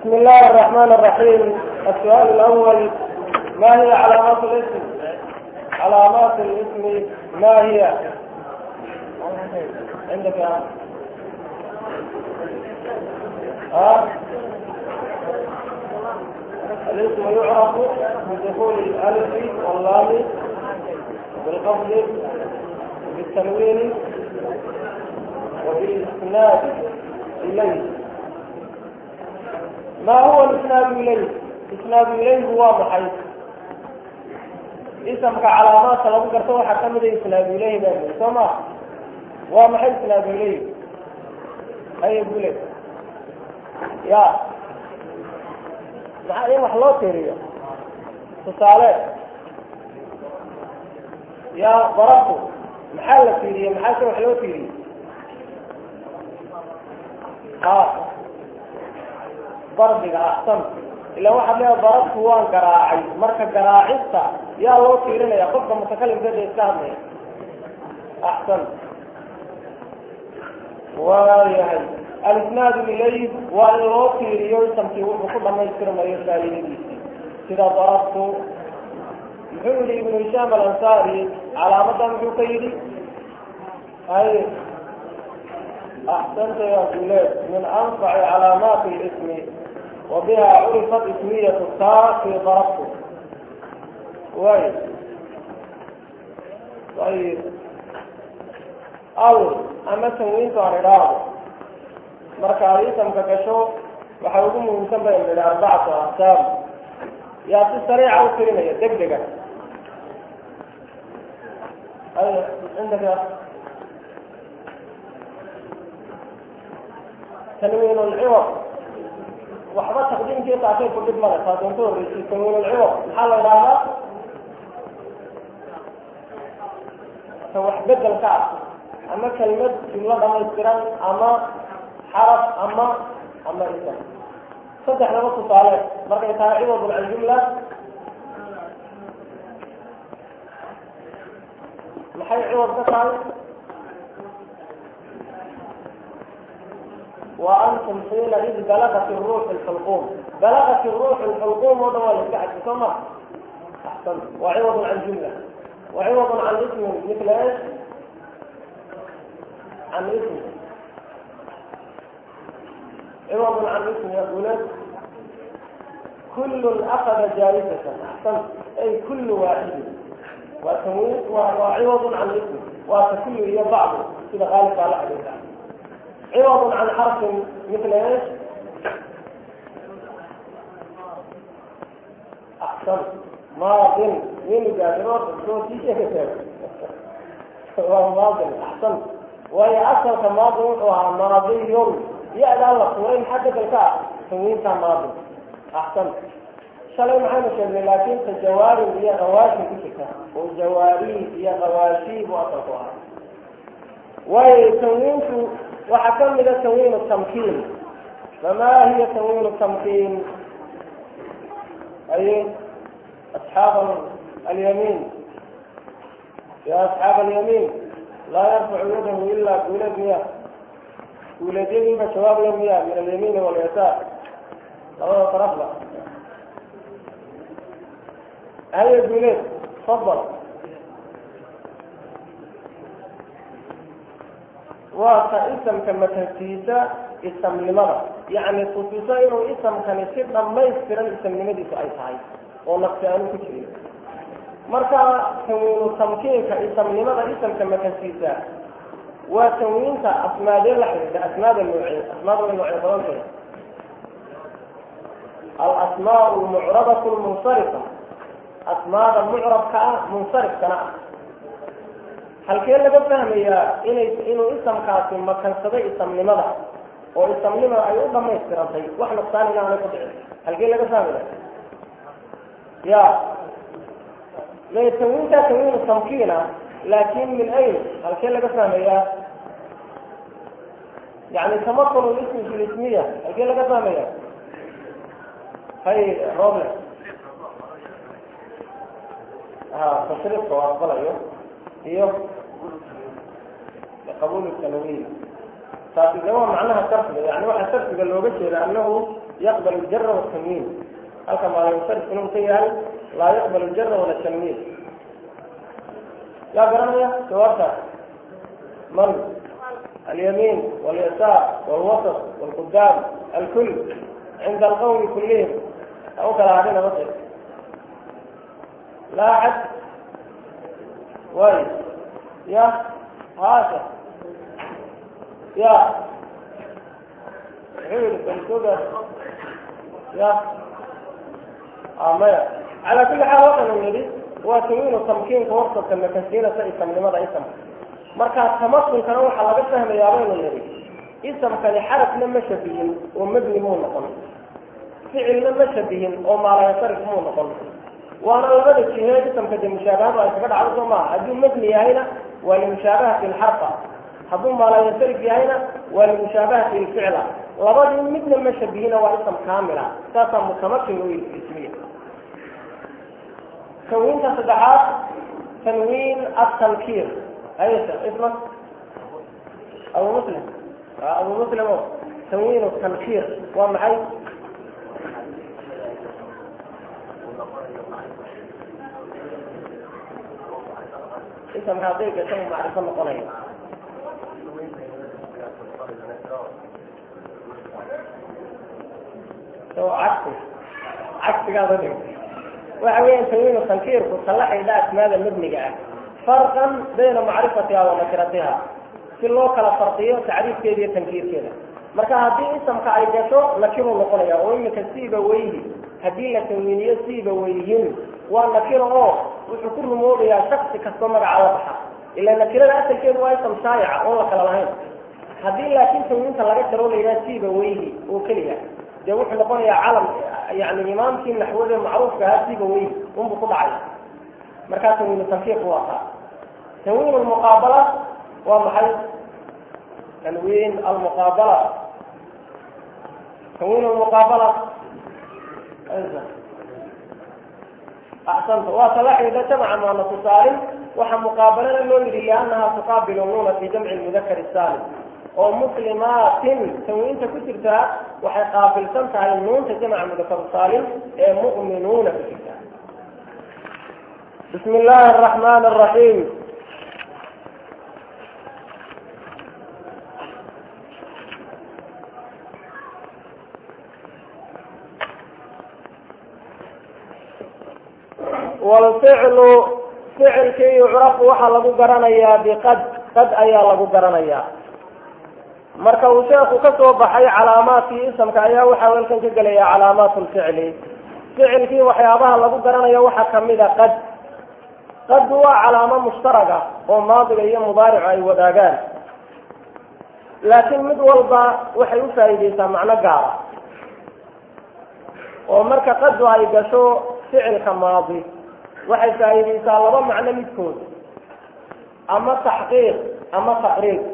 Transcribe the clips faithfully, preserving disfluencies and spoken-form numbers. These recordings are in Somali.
بسم الله الرحمن الرحيم. السؤال الأول: ما هي علامات الاسم؟ علامات الاسم ما هي؟ عندك يا ها؟ الاسم يعرف بدخول الألف واللام بالقصد بالتنوين وبالإسناد إليه. ما هو الإسناد إليه؟ الإسناد إليه هو محيط اسمك علامات لو قرأتوا حكم ذي إسناد إليه بأمر سمع ومحيط إسناد إليه أي يقول لك يا مع أي محلوط تيريا تصالح يا ضربته محل تيريا محل محلوط تيريا ها ضربك أحسن إلا واحد ليه ضربته وان قراعي مركز قراعيستا يا الله تيرنا يا قفة متكلم كده يستهمي أحسن ويهي الإسناد إليه وأن الله تيريو يسمتيه وكل ما يذكر ما يرسالي كده ضربته محمد بن هشام الأنصاري على مدى مجوكيري أي أحسنت يا أولاد من أنفع علامات الاسم وبها عرفت اسمية التاء في ضربته. كويس. طيب أول أما تنوين تعرضه مركزية مكاكشو وحاولوا من سنبه من أربعة أقسام يأتي سريع أو كلمة يدقدق. أي عندك يا تنوين العوض وحبات تقديم كي تعطيه كل مرة فاتنطور ريسي تنوين العوض محل الغابة فوح بدل الكعب أما كلمة جملة أما استران أما حرف أما أما إسلام صدح لبس صالح مرة يتعوض عن الجملة محي عوض تفعل وأنتم حينئذ بلغت الروح الحلقوم بلغت الروح الحلقوم ودوال الكعب ثم أحسن وعوض عن جملة وعوض عن اسم مثل ايش؟ عن اسم عوض عن اسم يقول كل أخذ جائزة أحسن أي كل واحد وتموت وعوض عن اسم وكل هي بعض كذا غالب على حديثها عوض عن حرف مثل ايش؟ احسن ماض من جادرات الصوتي كثير هو ماضي احسن وهي اصل كماضي وماضي يوم يأذى الله وين حدث الكعب سوين كماضي احسن شلو معنا شيء لكن الجواري هي غواشي كتير والجواري هي غواشي واطرقها وتنوين وحكم إلى تنوين التمكين. فما هي تنوين التمكين؟ أي أصحاب اليمين يا أصحاب اليمين لا يرفع يده إلا بولد مياه ولدين فشواب المياه من اليمين واليسار الله طرفنا هل البولد تفضل واسم كما تنسيسا اسم لماذا يعني تنسيسا إنه اسم كان يصير ما يصير الاسم لماذا في أي صحيح ونقصانه كثير مركا تنوين التمكين كاسم لماذا اسم كما تنسيسا وتنوين كأسماء اللحظة أسماء النوعين أسماء النوعين فرنسا الأسماء المعربة المنصرفة أسماء المعرب كمنصرف كنعم هل كان لقد فهم يا إنه اسم كاسم ما كان صدق اسم لماذا واسم لماذا أيضا ما يسترم شيء وإحنا الثاني نعم نقطع هل كان لقد فهم يا لا يتوين تتوين التمكينة لكن من أين هل كان لقد فهم يا يعني تمكن الاسم في الاسمية هل كان لقد فهم يا هاي روبلة ها تصرف وأفضل أيوه ايوه لقبول التنوين فهو معناها ترتب يعني واحد ترتب اللغة لأنه يقبل الجر والتنوين. هل كما لا ينصرف إنه سيئا لا يقبل الجر ولا التنوين. يا قرنية توارتا من اليمين واليسار والوسط والقدام الكل عند القوم كلهم أو كلا علينا مصر لا أحد وي يا هاشا يا عيد بنتوبة يا آمية على كل حال وقت النبي وتمين التمكين كوسط كما كثيرة اسم لماذا اسم مركز تمكن كانوا حلقة فهم يابين النبي اسم كان حرف لما شبهين ومبني مو نقل فعل لما شبهين وما لا يصرف مو نقل وانا لبدا الشهاد اسم كده مشابهات ويتفقد على الضماء هدون مبني هنا والمشابهة في الحرف هدون ما لا يصرف هنا والمشابهة في الفعل لبدا مثل لما شبهين واسم كاملة تاسم متمكن ويسميه تنوين تصدحات تنوين التنكير أي اسمه أبو مسلم أبو مسلم هو تنوين التنكير ومعي اسم هذيك اسمه معرفة مقنية هو عكس عكس هذا وعوين تنوين التنكير وتصلح إلى أسماء المبني جاء فرقا بين معرفتها ونكرتها في اللوكال فرقية تعريف كذا تنكير كذا مركا هذه اسم كعيدته نكره نقولها وإنك سيبه ويه هذه التنوينية سيبه ويهن ونكره وكل موضوع شخص كسمر على بحر إلا نكره الأصل كذا واسم شائع والله كلا لهين هذه لكن تنوين تلاقي ترون إلى سيبه ويه وكلها ده وحنا نقول يا عالم يعني إمام كين نحوه معروف كهذه بويه هم بطبعه مركز تنوين التنكير واقع تنوين المقابلة ومحل تنوين المقابلة تنوين المقابلة أنزل أحسنت وصلاح إذا جمع مع نص سالم وحن مقابلة للنون لأنها تقابل النون في جمع المذكر السالم ومسلمات تنوين تكتبتها وحقابل سمتها النون تجمع مذكر السالم مؤمنون في الكتاب. بسم الله الرحمن الرحيم. والفعل فعل كي يعرف وحلق قرنيا بقد قد أيا لق قرنيا marka uu sheekhu ka soo baxay calaamaadkii isamka ayaa waxa weelkan ka galaya calaamaadul ficli ficilkii waxyaabaha lagu garanayo waxa kamida qad qad waa calaamo mushtaraga oo maadiga iyo mudaaric ay wadaagaan laakiin mid walba waxay u faa'iideysaa macno gaar ah oo marka qad ay gasho ficilka maadi waxay faa'iideysaa laba macno midkood ama taxqiiq ama taqriib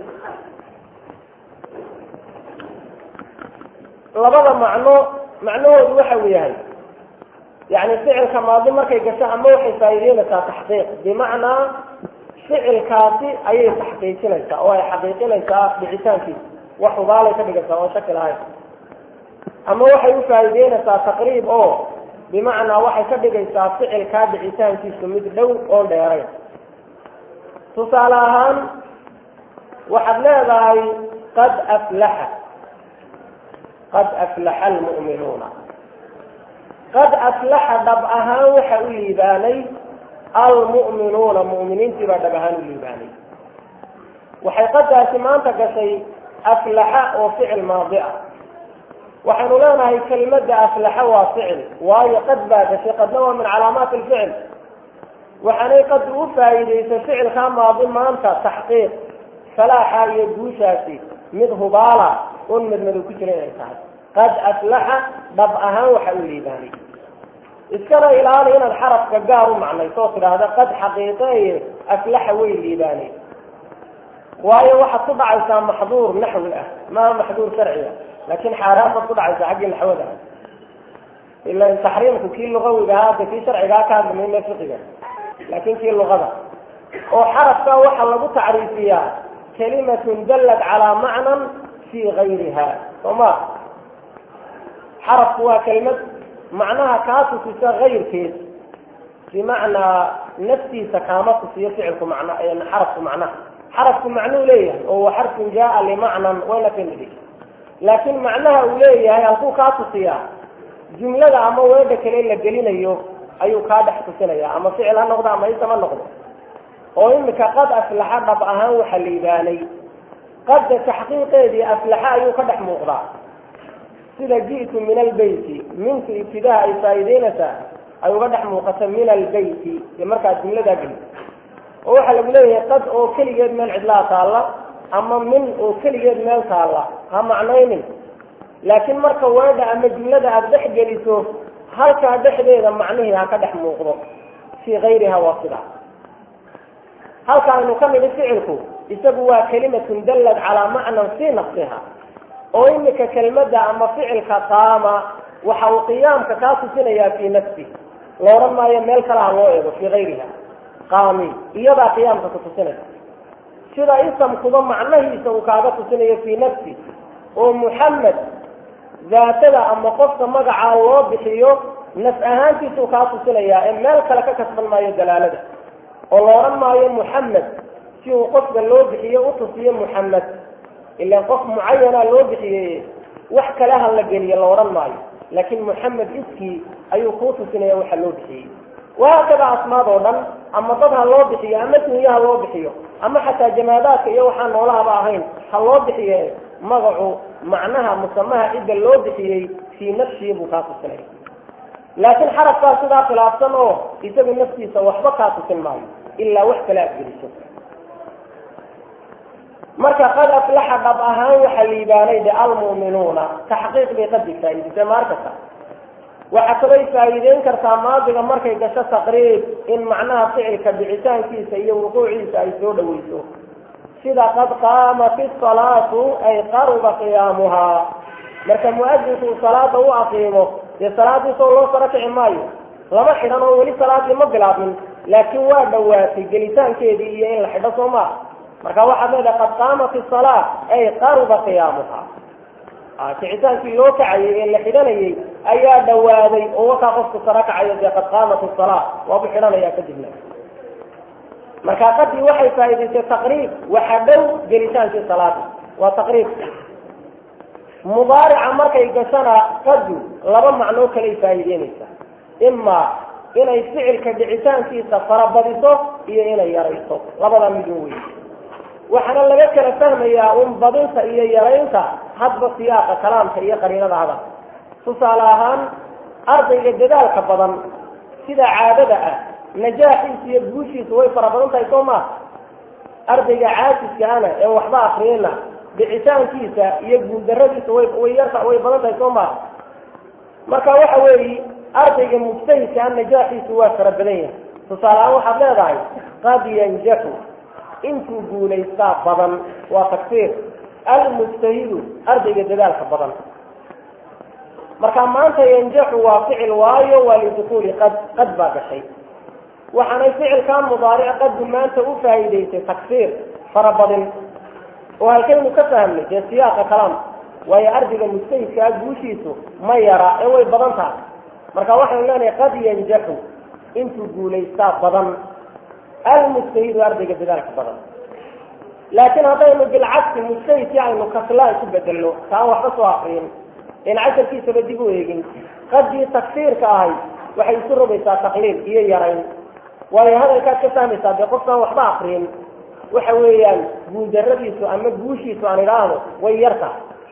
labada macno macnahoodu waxa uu yahay يعني فعل كماضي مركي قشة أما وحي فايدين تحقيق بمعنى فعل كاسي أي تحقيق ليس أو أي حقيقي ليس بعتان فيه وحضالي كبقى وشكل هاي أما وحي فايدين تقريب أو بمعنى وحي كبقى فعل كاد بعتان فيه سميد لو أو ديرين تصالحان وحبنا ذاي قد أفلح قد أفلح المؤمنون قد أفلح دبعها وحوي باني المؤمنون المؤمنين تبا دبعها الليباني وحي قد أسمان تقسي أفلح وفعل ماضع وحنولانا هي كلمة أفلح وفعل وهي قد باتشي قد نوع من علامات الفعل وحني قد وفايدة فعل كان ماضي ما أنت تحقيق فلاحا يدوشاتي مده بالا ونمد مدو كترين قد أفلح ضبعها وحولي باني إذكر إلى هنا الحرف كقارو معنى يصوصر هذا قد حقيقي أفلح ويلي باني وهي واحد طبع إنسان محظور نحو الأه ما محظور شرعي لكن حرام طبع إنسان حق الحوى ده إلا إن تحريمك كل لغوي هذا في شرعي لا كان من المفقية لكن كل لغة وحرف كوحا لغو تعريفيات كلمة دلت على معنى في غيرها وما حرف هو كلمة معناها كاسو في غير كيس بمعنى نفسي سكامة في فعلكم معنى يعني حرف معناه حرف معناه ليه هو حرف جاء لمعنى ولا كلمة لكن معناها وليه هي الكو كاسو فيها جملة أما وين كلين لجلين أيوه أيوه كاد حسنية أما فعل أنا قضى أما يسمى النقطة وإنك قد أفلح بطأها وحليباني قد تحقيق هذه أفلح أيوه قد حموقضى إذا جئت من البيت منك ابتداء فايدينة أيوه قد حموقة من البيت يمركز جملة داقل وحل بليه قد أو كل جد من عدلا تعالى أما من أو كل جد من تعالى هم معنين لكن مركز واحد أما جملة أبدح جلسه هل كأبدح ذا معنيه قد حموقضى في غيرها واصلة هل كان نكمل فعلكم يسبوا كلمة دلت على معنى في نفسها وإنك كلمة أما فعلك قام وحو قيامك كاسسنيا في نفسه لو رمى يميل كلا الله في غيرها قامي يضع قيامك كاسسنيا شذا اسم كضم معناه يسوي كاسسنيا في نفسه ومحمد ذاتها أما قصة مقع الله بحيو نفسهان في سوى كاسسنيا يميل كلا كسب ما يدلالة والله رمى محمد شو قصة اللو بحيو وتصير محمد إلا قص معينة لو بحي وحكى لها اللقينية لو رمى لكن محمد إسكي أي قوس سنة وحلو بحي وهكذا أسماء ضوضا أما ضدها الله بحي أما تنيها الله بحي أما حتى جمادات يوحان ولا بعهين الله بحي مضعوا معناها مسماها إذا الله بحي في نفسه بكاس السنة لكن حرف فاسدها في الأفسان يسمي نفسه سوحبا كاس السنة إلا وحكى لا أكبر marka qad aflaha dab ahaan waxa liibaanayda almu'minuuna taxqiiq bi qad faa'iideysa markasta waxa kale faa'iideyn kartaa maadiga markay gasho taqriib in macnaha ficilka bicitaankiisa iyo wuquuciisa ay soo dhaweyso sida qad qaama fi salaatu ay qarba qiyaamuha marka muadinku salaada uu aqiimo ya salaadu soo loo saraaci maayo lama xiran oo wali salaadii ma bilaabin laakiin waa dhawaatay gelitaankeedii iyo in la xidho Soomaa marka waxa meeda qad qaama fi salat ay qarba qiyaamaha ah ticitaankii loo kacayay ee la xidhanayay ayaa dhawaaday oo waxa qofku sarakacayo ee qad qaama fi salat waa bu xidhanaya kadibna marka qadii waxay faa'iideysay taqriib waxa dhow gelitaankii salaada waa taqriib mudaarica markay gashana qad laba macno kale faa'iideynaysa imma inay ficilka dhicitaankiisa farabadiso iyo inay yarayso labada mid weyn waxana laga kala fahmayaa un badinta iyo yaraynta hadba siyaaqa kalaamka iyo qariinada hada tusaalahan ardayga dadaalka badan sida caadada ah najaaxiisa iyo guushiisa way farabadan tahay Soomaa ardayga caasiska ana ee waxba akhriyana bicitaankiisa iyo guuldaradiisa way way yarta way badan tahay Soomaa marka waxa weey ardayga mujtahidka ana najaaxiisa waa farabadan yahay tusaalahan waxa leedahay qad yanjahu انتو قوليستا بدن وتكفير المجتهد أرضي جدالك بدن مركا ما أنت ينجح وفعل وايو ولدخول قد قد باق شيء وحنا فعل كان مضارع قد ما أنت أفايديت تكفير فربضن وهالكلمة كفهم لك سياق كلام وهي أرضي المجتهد كأجوشيسو ما يرى اوي بدنها مركا وحنا لنا قد ينجح انتو قوليستا بدن المجتهد أرضي ذلك بدل لكن هذا بالعكس المجتهد يعني كسلان يبدل له فهو حصو آخرين إن عشر كيس بديقوا يجين قد تكفير كاهي وحيصر بيسا تقليل إيه يرين وهي هذا الكاد كسامي سابق قصة وحبا آخرين وحويا قول دربيسو أما قوشيسو عن الآن ويرتع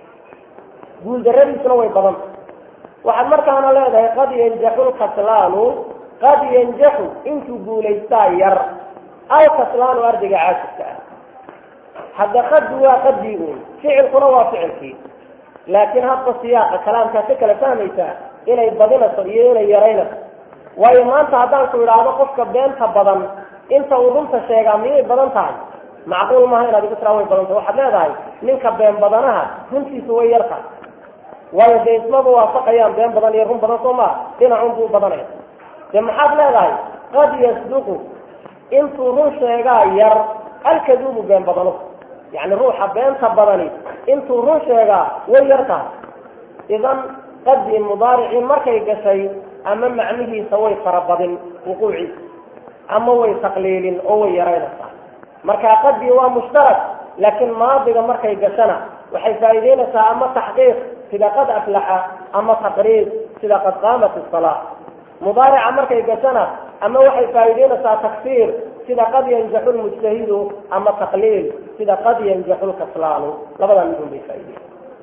قول دربيسو نوي بدل وحد مركا أنا لا قد ينجحوا القتلان قد ينجحوا انتو قوليستا ير أو كسلان واردق عاشقا حتى قد هو قد يقول فعل قنوة فعل فيه لكن هذا السياق كلام كاتكلا فهميتا إلى يبضينا صريين إلى يرينا وإما أنت عدان كل هذا قفك بينك بدن انت وضمت الشيء عمين بدن تعي معقول ما هنا بكسر أول بدن وحد لا داعي منك بين بدنها كنتي سوي يرقى وإذا اسمه وافق أيام بين بدن يرهم بدن صوما هنا عنده بدنين لما حد لا داعي قد يصدقوا انتو روح شيئا ير الكذوب بين بدنه يعني روح بين بدني انتو روح شيئا ويرقى إذن qadi mudaarici markay gashay ama macnihiisa way farabadin wuquuciisa ama way taqliilin oo way yaraynaysaa marka qadi waa mushtarak laakiin maadiga markay gashana waxay faa'iideynaysaa ama taxqiiq sida qad aflaxa ama taqriib sida qad qaamat as-salah mudaarica markay gashana ama waxay faa'iideynaysaa taksiir sida qad yanjaxu lmujtahidu ama taqliil sida qad yanjaxu lkaslaanu labada midun bay faa'iideyn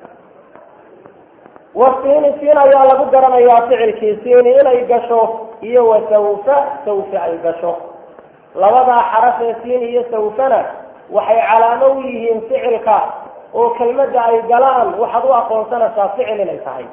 wasiini siin ayaa lagu garanayaa ficilkii siini inay gasho iyo wasawfa sawfa ay gasho labadaa xaraf ee siin iyo sawfana waxay calaamo u yihiin ficilka oo kelmadda ay galaan waxaad u aqoonsanaysaa ficil inay tahay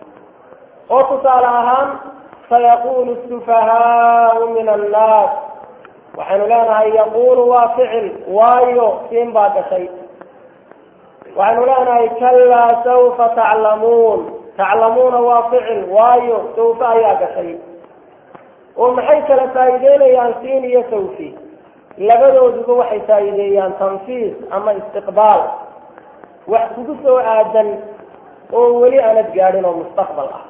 oo tusaale ahaan sayaqulu sufahaau min annaas waxaynu leenahay yaqulu waa ficil waayo siin baa gashay waxaynu leenahay kallaa sawfa taclamuun taclamuuna waa ficil waayo sawfa ayaa gashay oo maxay kala faa'iideynayaan siin iyo sawfi labadooduba waxay faa'iideeyaan tanfiis ama istiqbaal wax kugu soo aadan oo weli aanad gaadhin oo mustaqbal ah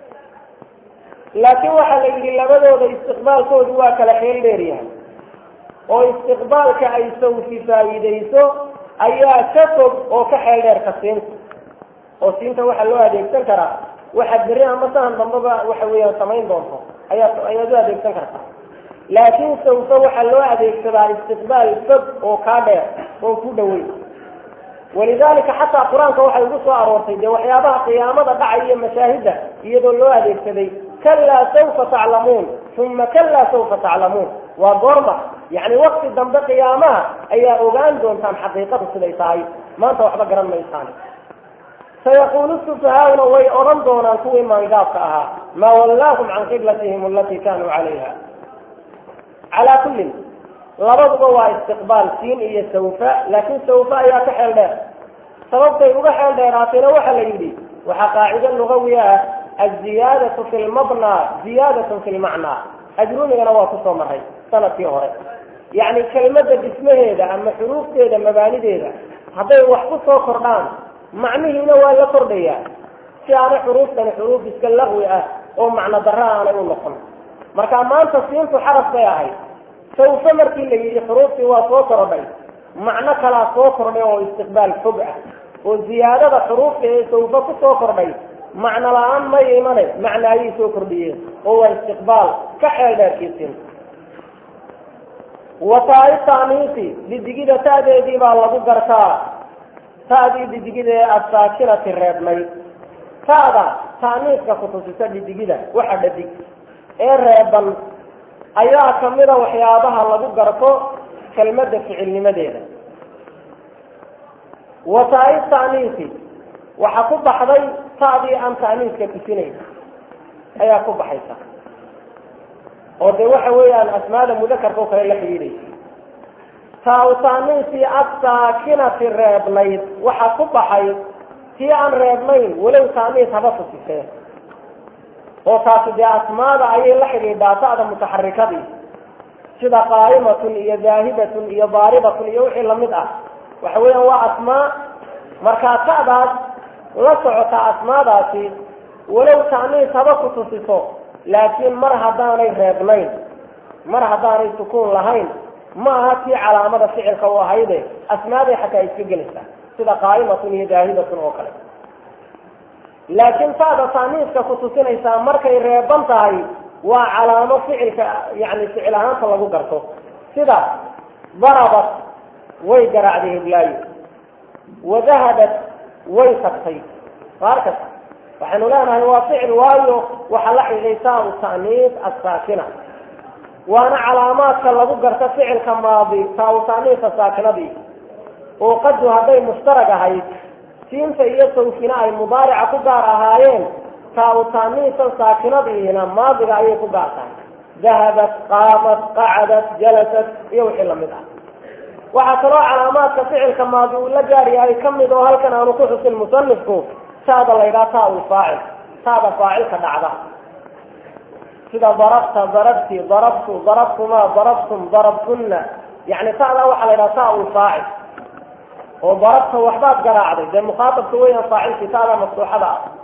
laakiin waxaa la yidhi labadooda istiqbaalkoodu waa kala xeel dheer yahay oo istiqbaalka ay sawfi faa'iideyso ayaa ka fog oo ka xeel dheer ka siinta oo siinta waxaa loo adeegsan karaa waxaad berri ama sahan dambaba waxa weeyaan samayn doonto ayaa ayaad u adeegsan kartaa laakiin sawfa waxaa loo adeegsadaa istiqbaal fog oo kaa dheer oo ku dhaweyn walidaalika xataa qur-aanka waxay ugu soo aroortay dee waxyaabaha qiyaamada dhacay iyo mashaahidda iyadoo loo adeegsaday kallaa sawfa taclamuun uma kallaa sawfa taclamuun waa goorma yacni wakti dambe qiyaamaha ayaa ogaan doontaan xaqiiqadu siday tahay maanta waxba garan maysaan sayaqulu sufahauna way odhan doonaan kuwii maangaabka ahaa maa wallaahum can qiblatihim alatii kaanuu calayha calaa kullin labaduba waa istiqbaal siin iyo sawfa laakiin sawfa ayaa ka xeel dheer sababtay uga xeel dheeraatayna waxaa la yidhi waxaa qaacido lugawi ah aziyaadatu fi lmabna ziyaadatun fi lmacnaa ajrumigana waa kusoo maray sanadkii hore yacni kelimada dhismaheeda ama xuruufteeda mabaanideeda hadday wax ku soo kordhaan macnihiina waa la kordhayaa si aanay xuruuftani xuruuf iska laqwi ah oo macno darra aanay u noqon marka maanta siintu xaraf bay ahayd sawfa markii la yidhi xuruuftii waa soo kordhay macno kalaa soo kordhay oo istiqbaal fog ah oo ziyaadada xuruufta ee sawfa ku soo kordhay macno la-aan may imane macno ayay soo kordhiyeen oo waa istiqbaal ka xeel dheerkiisin wataa taaniisi didigida ta'deedii baa lagu gartaa ta'dii didigida ee asaakinati reebnay ta'da taaniiska kutusisa didigida waxa dhadig ee reeban ayaa kamida waxyaabaha lagu garto kelmadda ficilnimadeeda wataa taaniisi waxa ku baxday ta'dii aan taaniiska tusinayn ayaa ku baxaysa oo dee waxa weeyaan asmaada mudakarka oo kale la xidhiidhaysa taa taaniisii asaakinati reebnayd waxa ku baxay tii aan reebnayn walow taaniis haba tusisee oo taasi dee asmaada ayay la xidhiidhaa ta'da mutaxarikadii sida qaa'imatun iyo daahibatun iyo daaribatun iyo wixii lamid ah waxa weeyaan waa asmaa markaa ta'daas la socota asmaadaasi walow taaniis haba ku tusiso laakiin mar haddaanay reebnayn mar haddaanay sukuun lahayn ma aha tii calaamada ficilka u ahayde asmaaday xataa iska gelaysaa sida qaa'imatun iyo daahibatun oo kale laakiin ta'da taaniiska ku tusinaysaa markay reeban tahay waa calaamo ficilka yani ficil ahaanta lagu garto sida darabat way garaacday heblaayo wadahabat way tagtay markas waxaynu leenahay waa ficil waayo waxa la xidhiidhay u taaniis asaakina waana calaamaadka lagu garto ficilka maadi taa u taaniisa saakinadii oo qadu hadday mushtarag ahayd siinta iyo sawfina ay mudaarica ku gaar ahaayeen taa u taaniisa saakinadiina maadiga ayay ku gaar tahay dahabat qaamat qacadat jalasat iyo wixii lamid ah waxaa kaloo calaamaadka ficilka maadi uu la gaar yahay kamid oo halkan aanu ku xusin musanifku taada la yidhaha taa ulfaacil taada faacilka dhacda sida darabta darabti darabtu darabtuma darabtum darabtunna yani taada waxaa la yidhaha taa ulfaacil oo darabta waxbaad garaacday dee mukhaatabka weeyaan faacilkii taada maftuuxada ah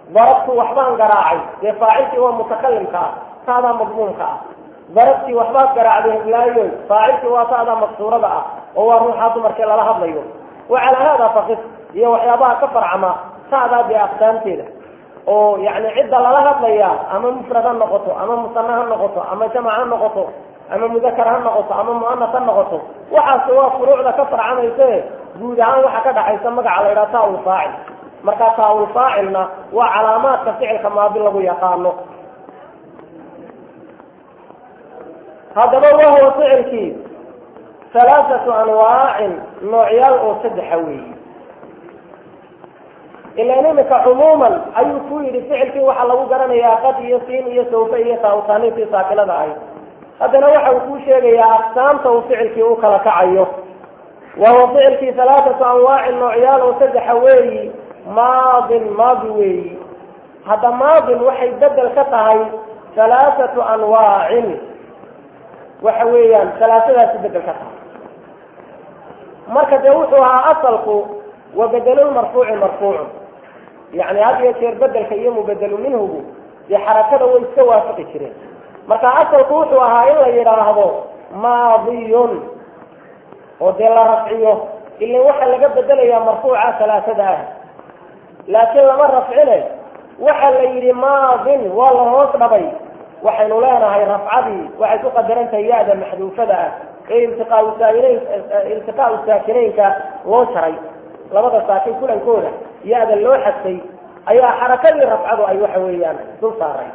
ضربت وحبان قراعي دي فاعلتي هو متكلم كا هذا مضمون كا ضربتي وحبان قراعي هبلايون فاعلتي وهذا مقصورة بقى هو روحات مركي الله هبلايون وعلى هذا فقط هي وحيابها كفر عما هذا بأقسام كده oo yani cidda lala hadlaya ama mufrad ha noqoto ama musanna ha noqoto ama jamac ha noqoto ama mudakar ha noqoto ama muannas ha noqoto waxaas waa furuucda ka farcamaysa guud ahaan waxa ka dhaxaysa magaca la yiraahdo taa'ul faa'il marka taa'ul faa'ilna waa calaamaadka ficilka maadi lagu yaqaano hadaba waa ficilkii ثلاثة أنواع نوعيال أو سدحوي إلا نمك عموما أي كوي لفعل في وحا لو قرن يا قد يسين يسوف يتاوطاني في ساكنة دعي هذا نوحا وكوشي يا أقسام تو فعل في وكلا كعيو وهو فعل في ثلاثة أنواع نوعيال أو سدحوي ماض ماضي هذا ماض وحي بدل كتهي ثلاثة أنواع وحويا ثلاثة بدل كتهي مركز يوحوها أصلقوا وبدلوا المرفوع مرفوع يعني هذا يصير بدل كيم وبدلوا منه بحركة ويستوى في الشرين مركز أصلقوا وحوها إلا يراهضوا ماضي ودل رفعيه اللي وحل لقد بدل يا مرفوعة ثلاثة ده لكن لما رفعله وحل يري ماض والله أصببي وحين لنا هاي رفعبي وحيث قدرنت يادا محذوفة ده التقاء الساكنين التقاء الساكنين كلو شري لبدا ساكن كلن كودا يادا لو حسي ايا حركه رفعه اي waxa weeyaan dul saaray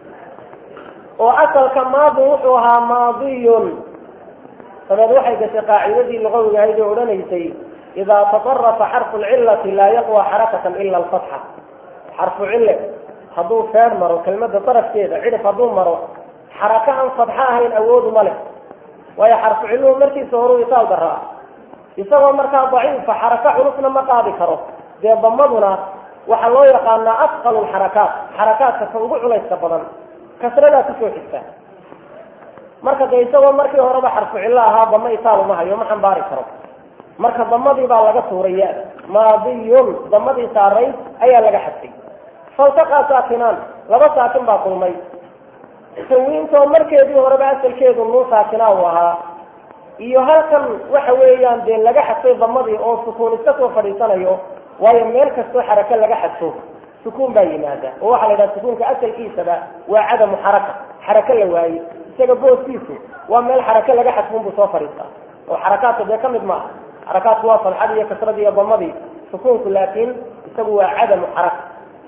oo asalka maadi wuxuu ahaa maadiyun sabab waxay gashay qaacidadii luqawiga ay oranaysay idha tatarrafa harfu al-'illati la yaqwa harakatan illa al-fatha harfu 'illa haduu feer maro kelmadda tarafkeeda cidif haduu maro harakahan fatha ahayn awood ma leh وهي حرف علوم مركي صورو يطال درا يسوى مركا ضعيف فحركة علوفنا ما قاضي كرو دي ضمضنا وحلو يقالنا أثقل الحركات حركات تفوقع ولا يستقبضا كسر لا تسوي حسا مركا دي يسوى مركي هرب حرف علاها ضم يطالوا معها يوم حنباري كرو مركا ضمضي بالغة سوريات ماضي ضمضي ساري أي لغة حسي فالتقى ساكنان لبا ساكن باقل مي سوينتو markeedii horeba asalkeedu noo saakinaa waha iyo halkan waxa weeyaan deen laga xasay damadii oo sukuun iska soo fadhiisanayo waayo meel kasto xaraka laga xaso sukuun baa yimaada oo waxa la yiraahdaa sukuunka asalkiisa waa cadam xaraka xaraka la waayo isaga booskiisu waa meel xaraka laga xasbun buu soo fadhiistaa oo xarakaadka de kamid ma xarakaadku waa falxad iyo kasradii iyo damadii sukuunku laakiin isagu waa cadam xaraka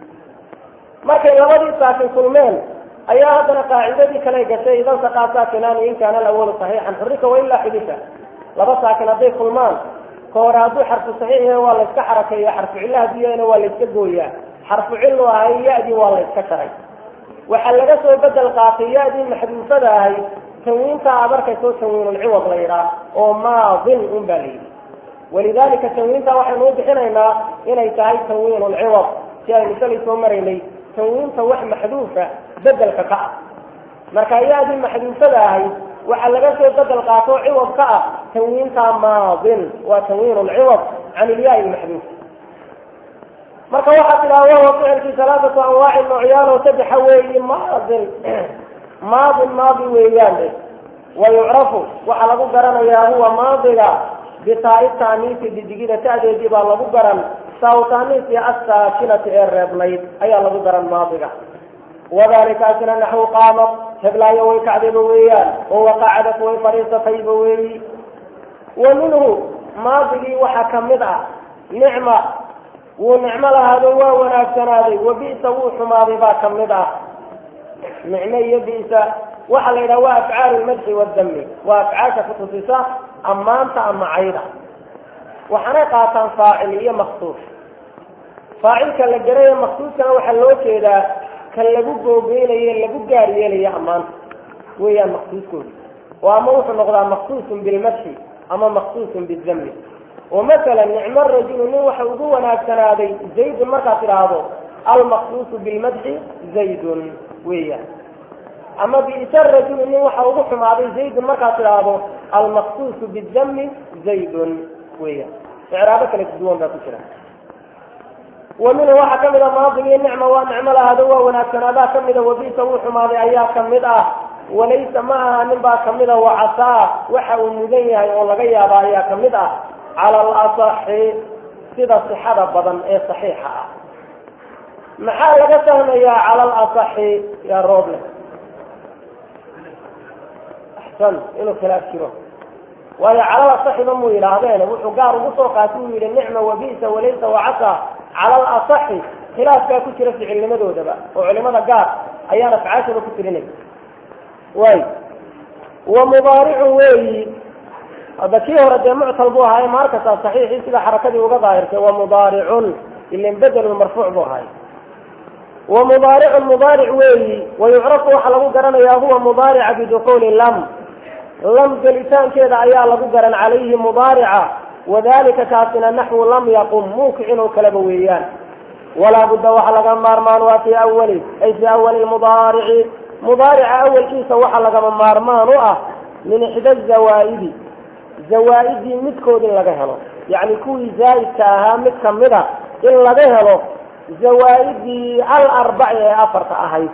markay labadii saakin kulmeen أي هذا قاعدة كلا جسي إذا سقطا كنان إن كان الأول صحيحا حرك وإلا حديثا لبس كان ضيف المال كورادو حرف صحيح ولا استحرك هي حرف عله ديانه ولا استجويا حرف عله هي يأدي ولا استكري وحل جسوا بدل قاطية دي محدوثة هاي تنوين تعبرك يسوي تنوين العوض غيره وما ظن أمبالي ولذلك تنوين توحي نوضح هنا هنا يتعي تنوين العوض كان مثال يسمر إليه تنوين توحي محذوفة بدل كقع مركايات محذوفة هاي وحل جسوا بدل قاطع عوض كأ تنوين ماض وتنوين العوض عن الياء المحذوف مركا واحد لا وهو فعل في ثلاثة أنواع النوعيان وتبحوي ماض ماض ماضي ويان ويعرف وعلى قدرنا يا هو ماضي بتاء التانيث بدقيقة تأدي جبال قدرنا تاء تانيث الساكنة الربليت أي على قدرنا ماضي وذلك أسنا نحو قامت هبلاي ويكعب ويان ووقعدت ويفريس طيب ويلي ومنه ماضي وحكم مدعى نعمة ونعمة هذا هو ونفسنا وبئس وحماضي باكم مدعى نعمية بئس وحل إلى وأفعال المدح والذم وأفعال خصوصية أما أنت أما عيدا وحنقة فاعلية مخصوص فاعل كالجرية مخصوص كان وحلوه كذا كاللبوب بيني اللبوب جاري لي أمان ويا مخصوص كله وأما وحنا نقول مخصوص بالمدح أما مخصوص بالذم ومثلا نعم الرجل نوح وضونا السنادي زيد مركز هذا المخصوص بالمدح زيد ويا أما بئس الرجل نوح وضوح هذا زيد مركز هذا المخصوص بالذم زيد ويا إعرابك لك تدون ذا تشرح ومنه waxa kamida maadiga nicma waa nicmo lahada waa wanaagsanaadaa kamida wabiisa uu xumaaday ayaa kamid ah walaysa maaha nin baa kamida wacasaa waxa uu mudan yahay oo laga yaaba ayaa kamid ah cala alasaxi sida sixada badan ee saxiixa ah maxaa laga fahmayaa cala alasaxi ya rooble axsan inuu khilaaf jiro waayo cala alasaxi ma muu yidhaahdeen wuxuu gaar ugu soo qaatay uu yidhi nicma wabiisa walaysa wacasaa cala alasaxi khilaafkaa ku jira ficilnimadoodaba oo culimada gaar ayaan afcaashaba ku tirinay way wa mubaaricun weeyi hadda kii hore dee muctal buu ahaay markasta saxiixii sida xarakadii uga daahirtay wa mubaaricun ilan bedel marfuuc buu ahaay wa mubaaricun mubaaric weeyi wayucrafu waxaa lagu garanayaa huwa mubaarica bidukuuli lam lam gelitaankeeda ayaa lagu garan calayhi mubaarica wadalika kaasina naxwu lam yaqum muukicinoo kaleba weeyaan walaa budda waxa laga maarmaan waa fii awali ay fii awali mubaarici mubaarica awalkiisa waxa lagama maarmaan u ah min ixda zawaaidi zawaaidii midkood in laga helo yacni kuwii zaa'idka ahaa mid kamida in laga helo zawaaidii alarbaci ee afarta ahayd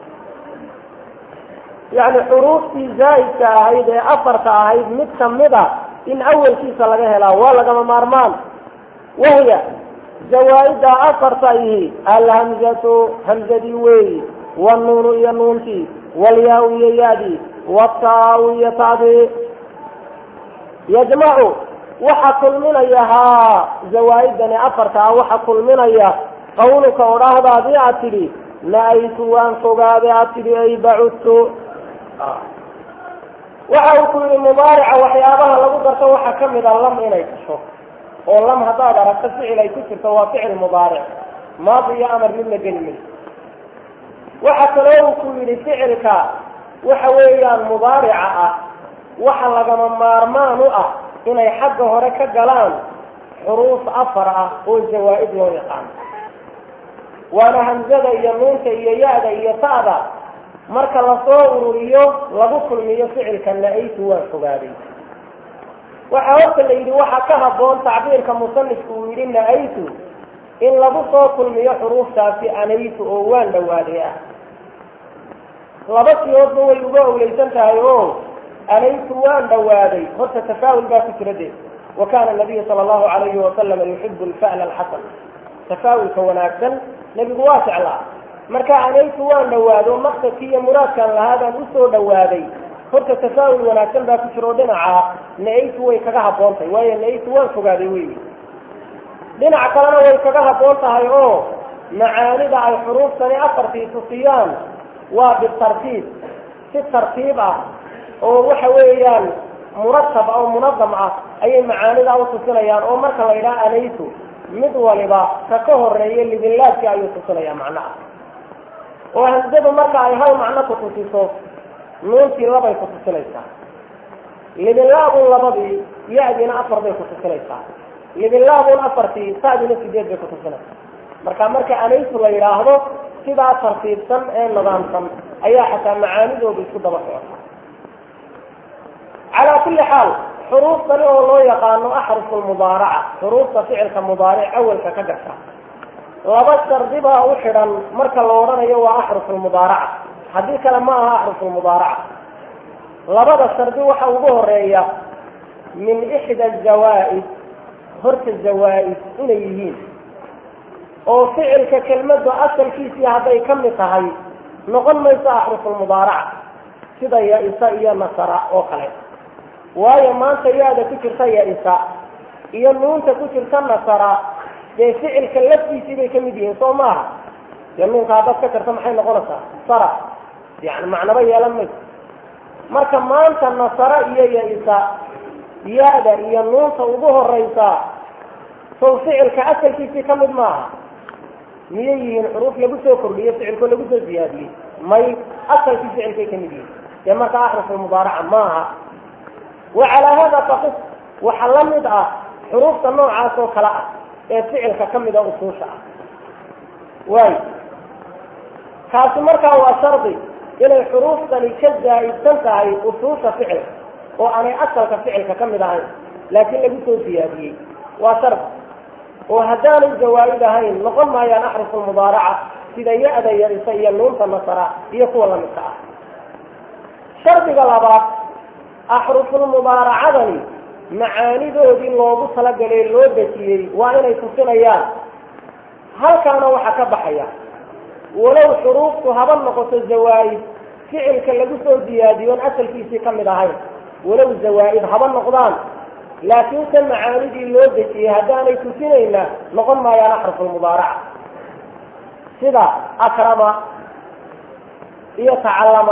yani xuruuftii zaa'idka ahayd ee afarta ahayd mid kamida in awalkiisa laga helaa waa lagama maarmaan wahya zawaaida afartaihi alhamzatu hamzadii weyi والنون iyo nuuntii والياء iyo yaadii والتاء iyo taadii yajmacu waxa kulminaya haa zawaaidani afartaa waxa kulminaya qawluka odhaahdaadii aad tidhi na-aytu waan fogaaday aad tidhi ay bacudtu waxa uu ku yihi mubaarica waxyaabaha lagu garto waxaa kamid a lam inay gasho oo lam haddaad aragto ficil ay ku jirto waa ficil mubaaric maadi iyo amar midna geli mayso waxa kaloo uu ku yidhi ficilka waxa weeyaan mubaarica ah waxa lagama maarmaan u ah inay xagga hore ka galaan xuruuf afar ah oo zawaaid loo yaqaano waana hamzada iyo nuunta iyo ya-da iyo ta'da marka lasoo ururiyo lagu kulmiyo ficilka na-aytu waan fogaaday waxaa horta la yidhi waxaa ka haboon tacbiirka musanifku uu yidhi na-aytu in lagu soo kulmiyo xuruuftaasi anaytu oo waan dhawaaday ah laba siyoodba way uga awlaysan tahay oo anaytu waan dhawaaday horta tafaawul baa ku jira de wa kana nabiyu sala allahu alayhi wasalam yuxibu lfa'la alxasan tafaawulka wanaagsan nebigu waa jeclaa marka anaytu waan dhawaado maqsadkii iyo muraadkaan lahaadaan usoo dhawaaday horta tafaawul wanaagsan baa ku jira oo dhinaca na-aytu way kaga haboontay waayo na-aytu waan fogaaday wey dhinac kalena way kaga haboon tahay oo macaanida ay xuruuftani afartii tusiyaan waa bitartiib si tartiib ah oo waxa weeyaan muratab oo munadam ah ayay macaanida u tusinayaan oo marka la yidhaha anaytu mid waliba ka ka horeeya libinlaadkii ayuu tusinayaa macnaha oo hamzadu marka ay hal macno ku tusiso nuuntii labay ku tusinaysaa libinlaadun labadii ya-diina afar bay ku tusinaysaa libinlaadun afartii ta'diina sideed bay ku tusinaysaa marka marka anaytu la yidhaahdo sidaa tartiibsan ee nidaamsan ayaa xataa macaanidooda isku daba socota calaa kulli xaal xuruuftani oo loo yaqaano axrufu lmubaaraca xuruufta ficilka mubaaric awalka ka gasha laba shardi baa u xidhan marka la odhanayo waa axrufu lmubaaraca haddii kale ma aha axrufu lmubaaraca labada shardi waxa ugu horeeya min ixda zawaaid horta zawaaid inay yihiin oo ficilka kelmadu asalkiisii hadday ka mid tahay noqon mayso axrufu lmubaaraca sida ya-isa iyo nasara oo kale waayo maanta ya-da ku jirta ya-isa iyo nuunta ku jirta nasara dee ficilka laftiisii bay kamid yihiin soo maaha dee nuunka haddaad ka jirta maxay noqonaysaa sara yani macnaba yeelan mayso marka maanta nasara iyo ya-isa ya-da iyo nuunta ugu horeysa sow ficilka asalkiisii kamid maaha miyay yihiin xuruuf lagu soo kordhiyo ficilkoo lagu soo ziyaadiyey may asalkii ficilkay kamid yihiin dee marka axrufu mubaaraca maaha wacalaa hada faqis waxa la mid ah xuruufta noocaas oo kale ah ee ficilka kamid a usuusha ah waayo kaasi markaa waa shardi inay xuruuftani ka zaa'idsan tahay usuusha ficilka oo aanay asalka ficilka kamid ahayn laakiin lagu soo ziyaadiyey waa shardi وهدان الزوائد هين نقول ما ينحرف المضارعة إذا يأذى يرسي النون فالنصر يقول المساء شرط قلبات أحرف المضارعة معاني ذو دي اللوغو صلق لي اللوغتي وأنا يتصل أيام هل كان وحكا بحيا ولو حروف هذا النقص الزوائد فعل كاللغو سو زياديون أسل في سي كم دهين ولو الزوائد هذا النقضان لكن كان معاني دي اللوغتي هدان يتصل إلا نقول ما ينحرف المضارعة سيدا أكرم يتعلم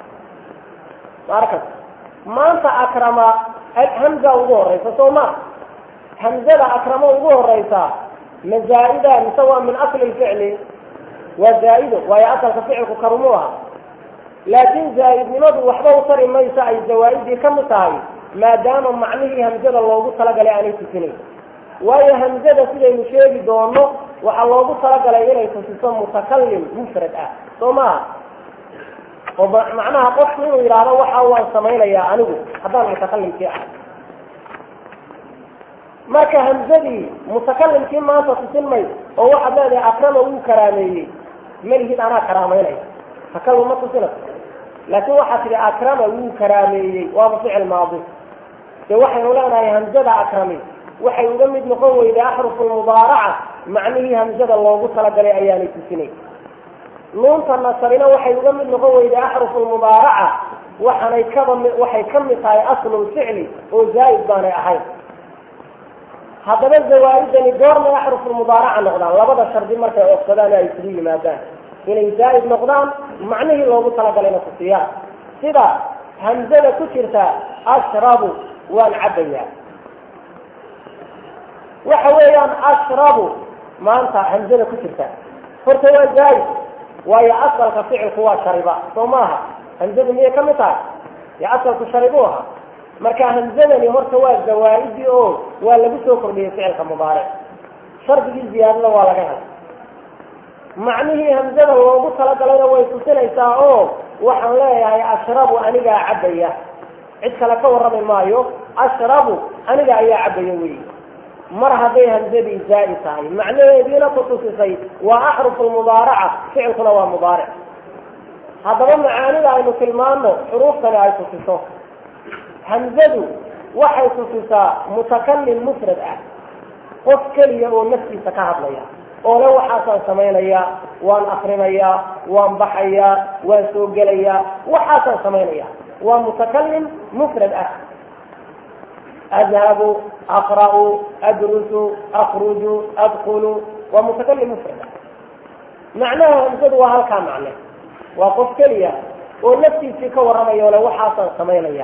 ماركت ما أنت أكرم همزة وظهر رئيسة سوما همزة أكرم وظهر رئيسة من زائدة سواء من أصل الفعل والزائد وهي أصل فعل كرموها لكن زائد نمض وحده وصر ما يساعي الزوائد كم ساعي ما دام معنيه همزة الله طلق لأني تسنين وهي همزة سيدة المشير دونه وحالله طلق لأني تسنين متكلم مفرد أه سوما ومعناها قف منه إلى هذا وحاول سمعنا يا أنو هذا المتكلم في أحد ما كهمزدي متكلم في ما تسمي هو واحد الذي أكرمه كرامي من هنا أنا كرامي فكلمه ما تسمى لكن واحد أكرمه كرامي وهذا فعل ماضي وحي لنا همزة أكرمي وحي يجمد نقوه إذا أحرف المضارعة معنيه همزة الله طلق لأيام السنين نون النصرين وحي يجمد نقوه إذا أحرف المضارعة وحي كم وحي كم هاي أصل الفعل وزايد بان أحد هذا الزوائد اللي دورنا يحرف المضارعة نقدان لابد الشرط مركز أقصدان يسري مادان إن زايد نقدان معنيه الله طلق لنا في السياق سيدا همزة كترتا أشرب والعبيا وحويا أشرب ما أنت همزة كترتا فرتوا زايد وهي أصل كفعل قوى شرباء ثماها همزة هي كم تاع يا أصل كشربوها مركا همزة هرتوا الزوائد أو ولا بسوكر به فعل كمضارع شرط دي زيادة ولا جهل معنيه همزة ومطلق لنا ويتصل إساءه وحن لا يا أشرب أنيقا عبيا عدك لك ورب المايو أشرب أنيقا يا عبيوي مرحبا همزة زائسة معنيه دي لا تتصل وأحرف المضارعة فعل كلها مضارع هذا معاني لأنه كلمانه حروف كلا يتصل همزة وحي تصل متكلم مفرد قف كلية ونفسي تكهب ليا ولو حسن سمينيا وان أخرميا وان بحيا وان سوقليا وحسن سمينيا وان متكلم مفرد أخ أذهب أقرأ أدرس أخرج أدخل ومتكلم مفرد معناه همزة وهل كان معناه وقف كلية ونفسي تكور رميا ولو حسن سمينيا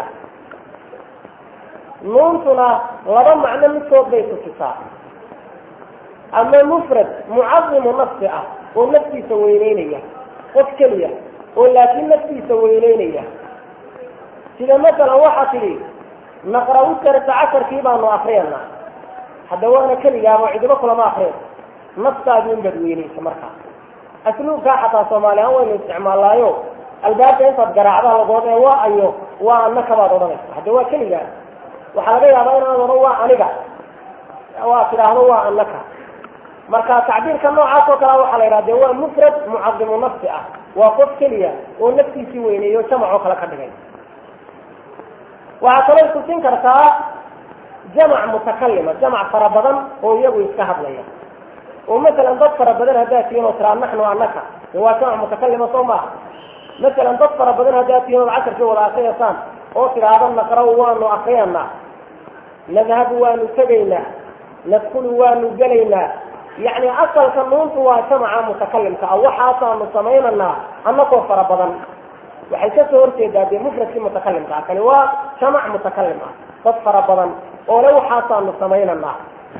نونتنا لما معنى من صوت بيت الكتاب أما المفرد معظم نفسه ونفسي سوينينية قف كلية ولكن نفسي سوينينية إذا مثلا واحد لي نقرأ كرة عشر كيبا أنه أخرينا حتى وانا كلية وعيد بكل ما أخرين نفسها دون بدويني سمرها أسلوب حتى صومالي هو الاستعمال الله يو الباب ينصد قرعبها لقوضي هو أيوه وأنك بعض ضمك حتى هو كلية وحلقي أبينا نروى عنك وكذا هو أنك marka tacbiirka noocaas oo kala waxa la yiraahdaa waa mufrad mu'azzim nafsi ah waa qof kaliya oo naftiisa weyneeyo jamac kala ka dhigay waxa kale ku tin kartaa jamac mutakallima jamac farabadan oo iyagu iska hadlaya oo mesela dad farabadan hadaa tiino tira nahnu annaka waa jamac mutakallima soma mesela dad farabadan hadaa tiino casharka wada akhriyasan oo tiraahdo naqra waanu akhriyana nadhabu waanu tagayna nadkhulu waanu galayna يعني أصل كنون هو سمع متكلم كأو حاطة مصمينا أنكو فربضا وحيث سورتي ده بمفرد متكلم كأكل هو سمع متكلم قد فربضا ولو حاطة مصمينا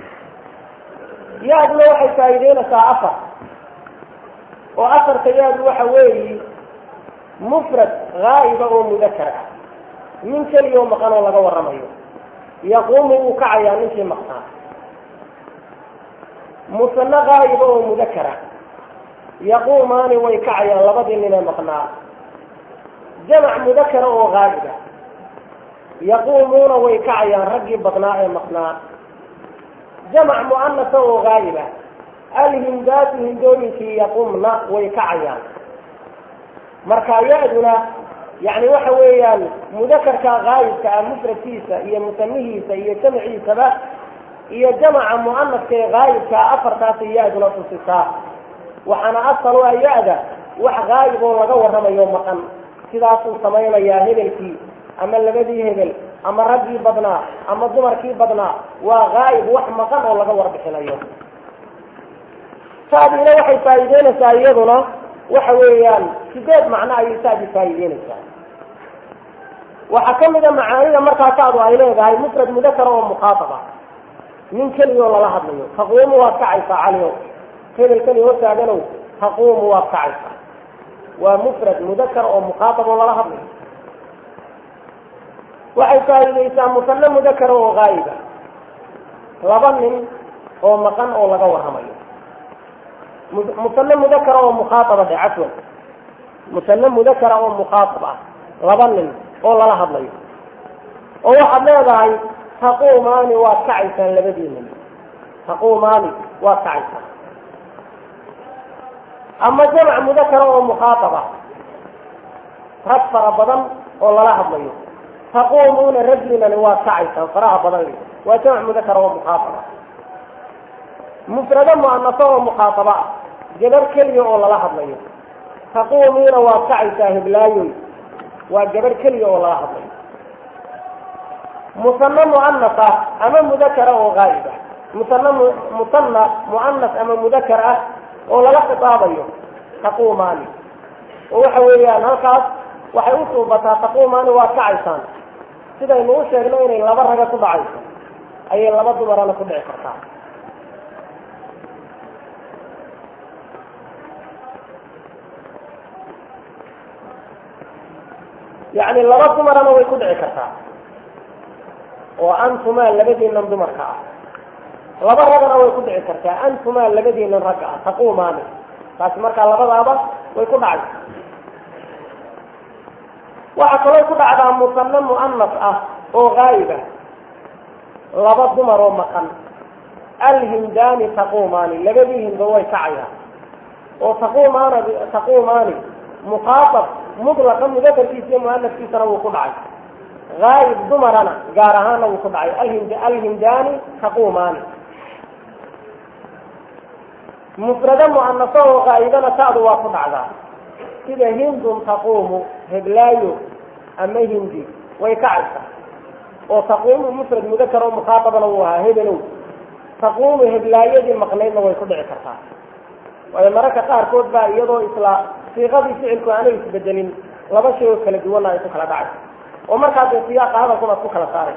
ياد لو حيثايدين ساعفة وأثر تياد وحوي مفرد غائب أو مذكر من كل يوم قالوا لغا ورميه يقوم وكعيا نشي مقنع مثنى غائب ومذكرة يقومان ويكعيا لبض من مقنع جمع مذكرة وغائبة يقومون ويكعيا رقي بقناع مقنع جمع مؤنث وغائبة الهندات هندومك يقومنا ويكعيان مركا يأذنا يعني وحويا مذكر كغائب كمفرد كيسة هي مسميه هي سمعي سبا هي جمع مؤنث كغائب كأفر يأذنا تصفا وحنا أصلوا يأذا وح غائب ولغور رمى يوم مقام كذا سمينا يا هبلكي أما الذي هبل أما رجل بدنا أما الضمر كي بدنا وغائب وح مقام ولغور بحنا يوم فهذه وحي فايدين سايدنا وحويان سيداد معناه يساعد فايدين الساعد وحكم إذا معانينا مركا تعضوا عليه هاي مفرد مذكر ومخاطبة من كلمة ولا لحظ منه تقوم وكعفة عليه كيف الكلمة وساعدنه تقوم وكعفة ومفرد مذكر ومخاطبة ولا لحظ منه وحي فايدين مثنى مذكر وغائبة لبن ومقن أو لغور هميه مثنى مذكر ومخاطبة عفوا مثنى مذكر ومخاطبة لبن والله لا هضلي وواحد لا تقوماني وكعيسا لبدين تقوماني وكعيسا أما جمع مذكر ومخاطبة رفر بدن والله لا هضلي تقومون رجلنا وكعيسا فراها بدن وجمع مذكر ومخاطبة مفردا مؤنثا ومخاطبة جبر كلمة والله لا هضلي تقومون وكعيسا هبلايون وجبر كلمة والله لا هضلي مثنى مؤنثة أما مذكرة وغائبة مثنى مثنى مؤنث أما مذكرة ولا لا خطابة تقومان وحويان هالكاس وحيوصوا بتا تقومان وكعيسان سيدا إنه شغلين إلا برهجة تضعيسا أي إلا برضو برانا تضعي فرقا يعني إلا برضو برانا ويكدعي كرتا وأنتما لبدين نمضم ركعة لبرغنا ويكون عكرتا أنتما لبدين ركعة تقومان فاسمرك على لبضابة ويكون عز وعقلوا يكون عدا مصنم مؤنث أه وغايبة لبض مرو مقام الهندان تقومان لبديهم ضوي كعيها وتقومان تقومان مخاطب مطلقا مذكر في سيم مؤنث في سنة ويكون عز غايب دمرنا قارهانا وصدعي الهنداني تقوماني مفردا مؤنثا وغائبا تعضوا وصدعا كذا هند تقوم هبلايو أما هندي ويكعسا وتقوم مفرد مذكر ومخاطبا وها هبلو تقوم هبلايو دي مقنين ويصدعي كرتا ويمرك قار كود با يدو إصلاح في غضي فعلكو أنا يتبدلين لبشي وكلا جوانا يتخلى بعد ومركز السياق هذا كما تقول صارت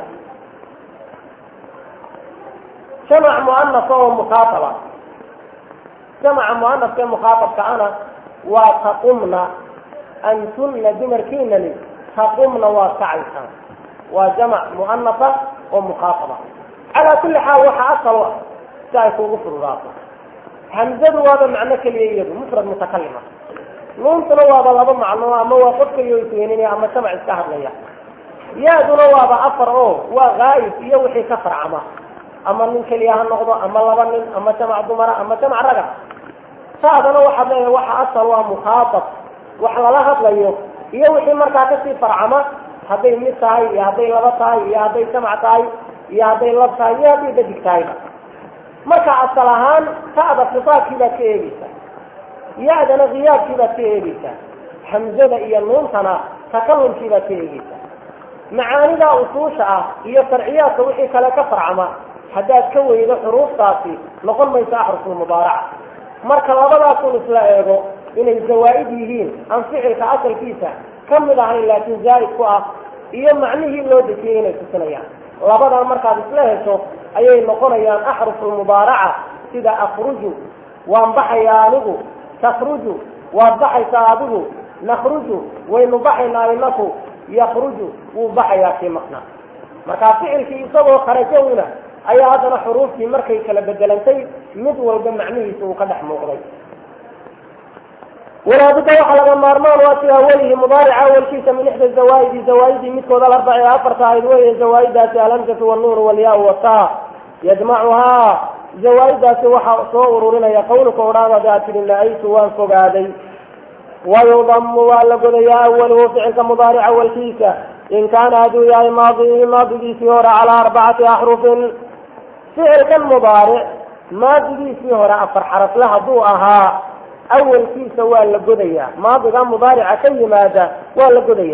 جمع مؤنث ومخاطبة جمع مؤنث كمخاطب كأنا وتقمنا أنتن بمركينني تقمنا وكعيسا وجمع مؤنث ومخاطبة على كل حال وحا أصل سايكو غفر راسه همزة وهذا معنى كلية مفرد متكلمة نونتنا وهذا لابا معنى أما وقفت يوتينيني أما سمع السهر ليا يا دلوا أفر أوه وغايب يوحي كفر عما أما من كليها النقضة أما لبن أما سمع ضمرة أما سمع رجع فهذا واحد له واحد أصل ومخاطب وحلا لا هذا اليوم يوحي مركز كفر عما هذا مثاي هذا لبطاي هذا سمع تاي هذا لبطاي هذا بدك تاي مركز أصلهان هذا اتصال كذا كيبيسا يا ده غياب كذا كيبيسا حمزة إيا النون سنة تكلم كذا كيبيسا معاني ذا أصوشة هي فرعيات وحي كلا كفر عما حتى تكوي ذا حروف طاسي نقول ما يساحرف المضارعة مركا لابدا أكون إسلائيغو إن الزوائد يهين عن فعل كأصل كيسا كم ذا لكن زائد كوا هي معنيه اللو دكيين السنيان لابدا مركا إسلائيغو أي نقول يان أحرف المضارعة سيدا أخرجوا وانبحيانه تخرجوا وانبحي ساعده نخرجوا وينبحي نائنكو يخرج وبحيا في مقنع مركا فعل في إصابه خرجونا أي هذا حروف في مركي كلا بدلنتي مدول بمعنيه سوى قدح مغري ولا بد وحلق المارمان واتي أوله مضارع أول كيس من إحدى الزوائد زوائد مثل ذا الأربع أفر تايد وهي زوائد الهمزة والنور والياء والتاء يجمعها زوائد سوى صور لنا يقولك ورابا ذات لنأيت وانفقادي ويضم والقضي أوله فعل مضارع والكيسة إن كان هذو يا ماضي ماضي سيورة على أربعة أحرف فعل كالمضارع ماضي سيورة أفر حرف لها ضوءها أول كيسة والقضي ماضي كان مضارع كي ماذا والقضي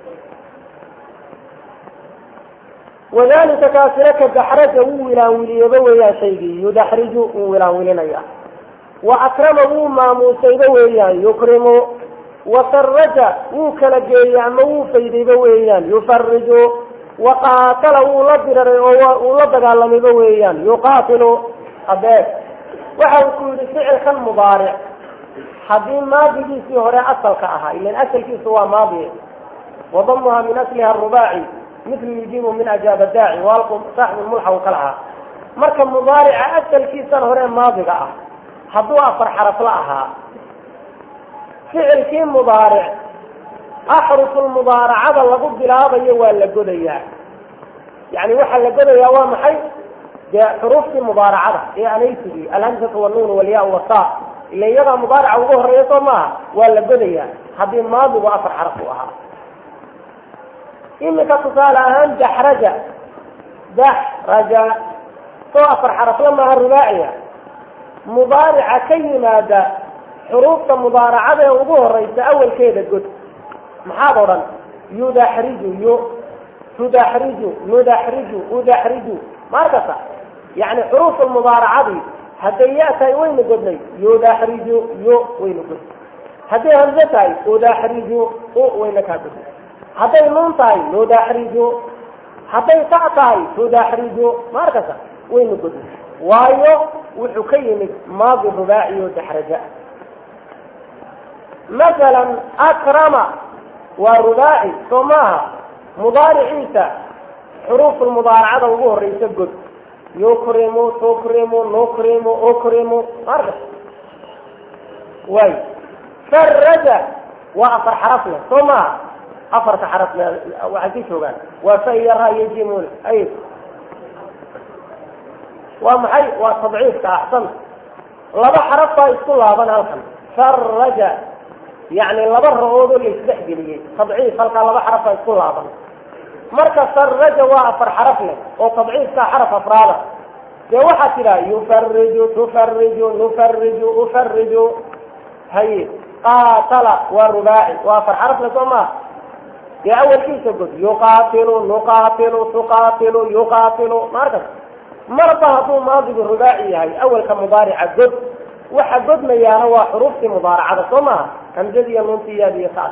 وذلك كاسرك دحرج ولا وليبوي يا سيدي يدحرج ولا ولنيا وأكرمه ما موسيبويا يكرم وفرج وكل جيا مو فيدبويا يفرج وقاتل ولدر ولدر على مبويا يقاتل أبد وحول فعل كان مضارع حدين ما بيجي في هراء أصل كأها إلا الأصل في سوى ماضي وضمها من أصلها الرباعي مثل يجيب من أجاب الداعي والقم صاحب الملحة وكلها مركب مضارع أصل في سنة هراء ماضي كأها حضوها فرحرف لها فعل كين مضارع أحرف المضارعة لقد بلابا يوال لقوديا يعني وحل لقوديا وامحي جاء حروف المضارعة يعني يسجي الهمزة والنون والياء والطاء اللي يضع مضارعة وظهر يطمها ولا قوديا حبين ماضي وأفر حرفوها إنك تصال أهم دحرجة دحرجة أفر حرف لما الرباعية مضارعة كي ماذا حروف المضارعة وظهر رئيس أول كيدا قد محاضرا يدحرج يو تدحرج ندحرج أدحرج ما قصة يعني حروف المضارعة دي هدياتها وين قدني يدحرج يو وين قد هدي همزتها أدحرج أو وين قد هدي نونتها ندحرج هدي تعتها تدحرج ما قصة وين قد وايو وحكيمك ماضي الرباعي ودحرجاء مثلا أكرم ورباعي ثم مضارع عيسى حروف المضارعة وظهر يسجد يكرم تكرم نكرم أكرم مرة وي فرج وأفر حرفنا ثم أفر حرفنا وعزيزه قال وسيرها يجيمون أي ومحي وتضعيف أحسن لبا حرفها يسكن لها بنا الخم فرج يعني لبا الرغوض اللي يسبح بليه تضعيف هلقا لبا حرفها يسكن لها بنا مركز فرج وأفر حرفنا وتضعيف حرف أفراده دي واحد كده يفرج تفرج نفرج أفرج هي قاتل والرباعي وأفر حرفنا ثم دي أول كيس يقول يقاتل نقاتل تقاتل يقاتل مركز مرة هذو ماضي بالرباعي هاي أول كمضارع الجد وحجد ميانا وحروف مضارعة ثم كان جدي المنتي هذه صعبة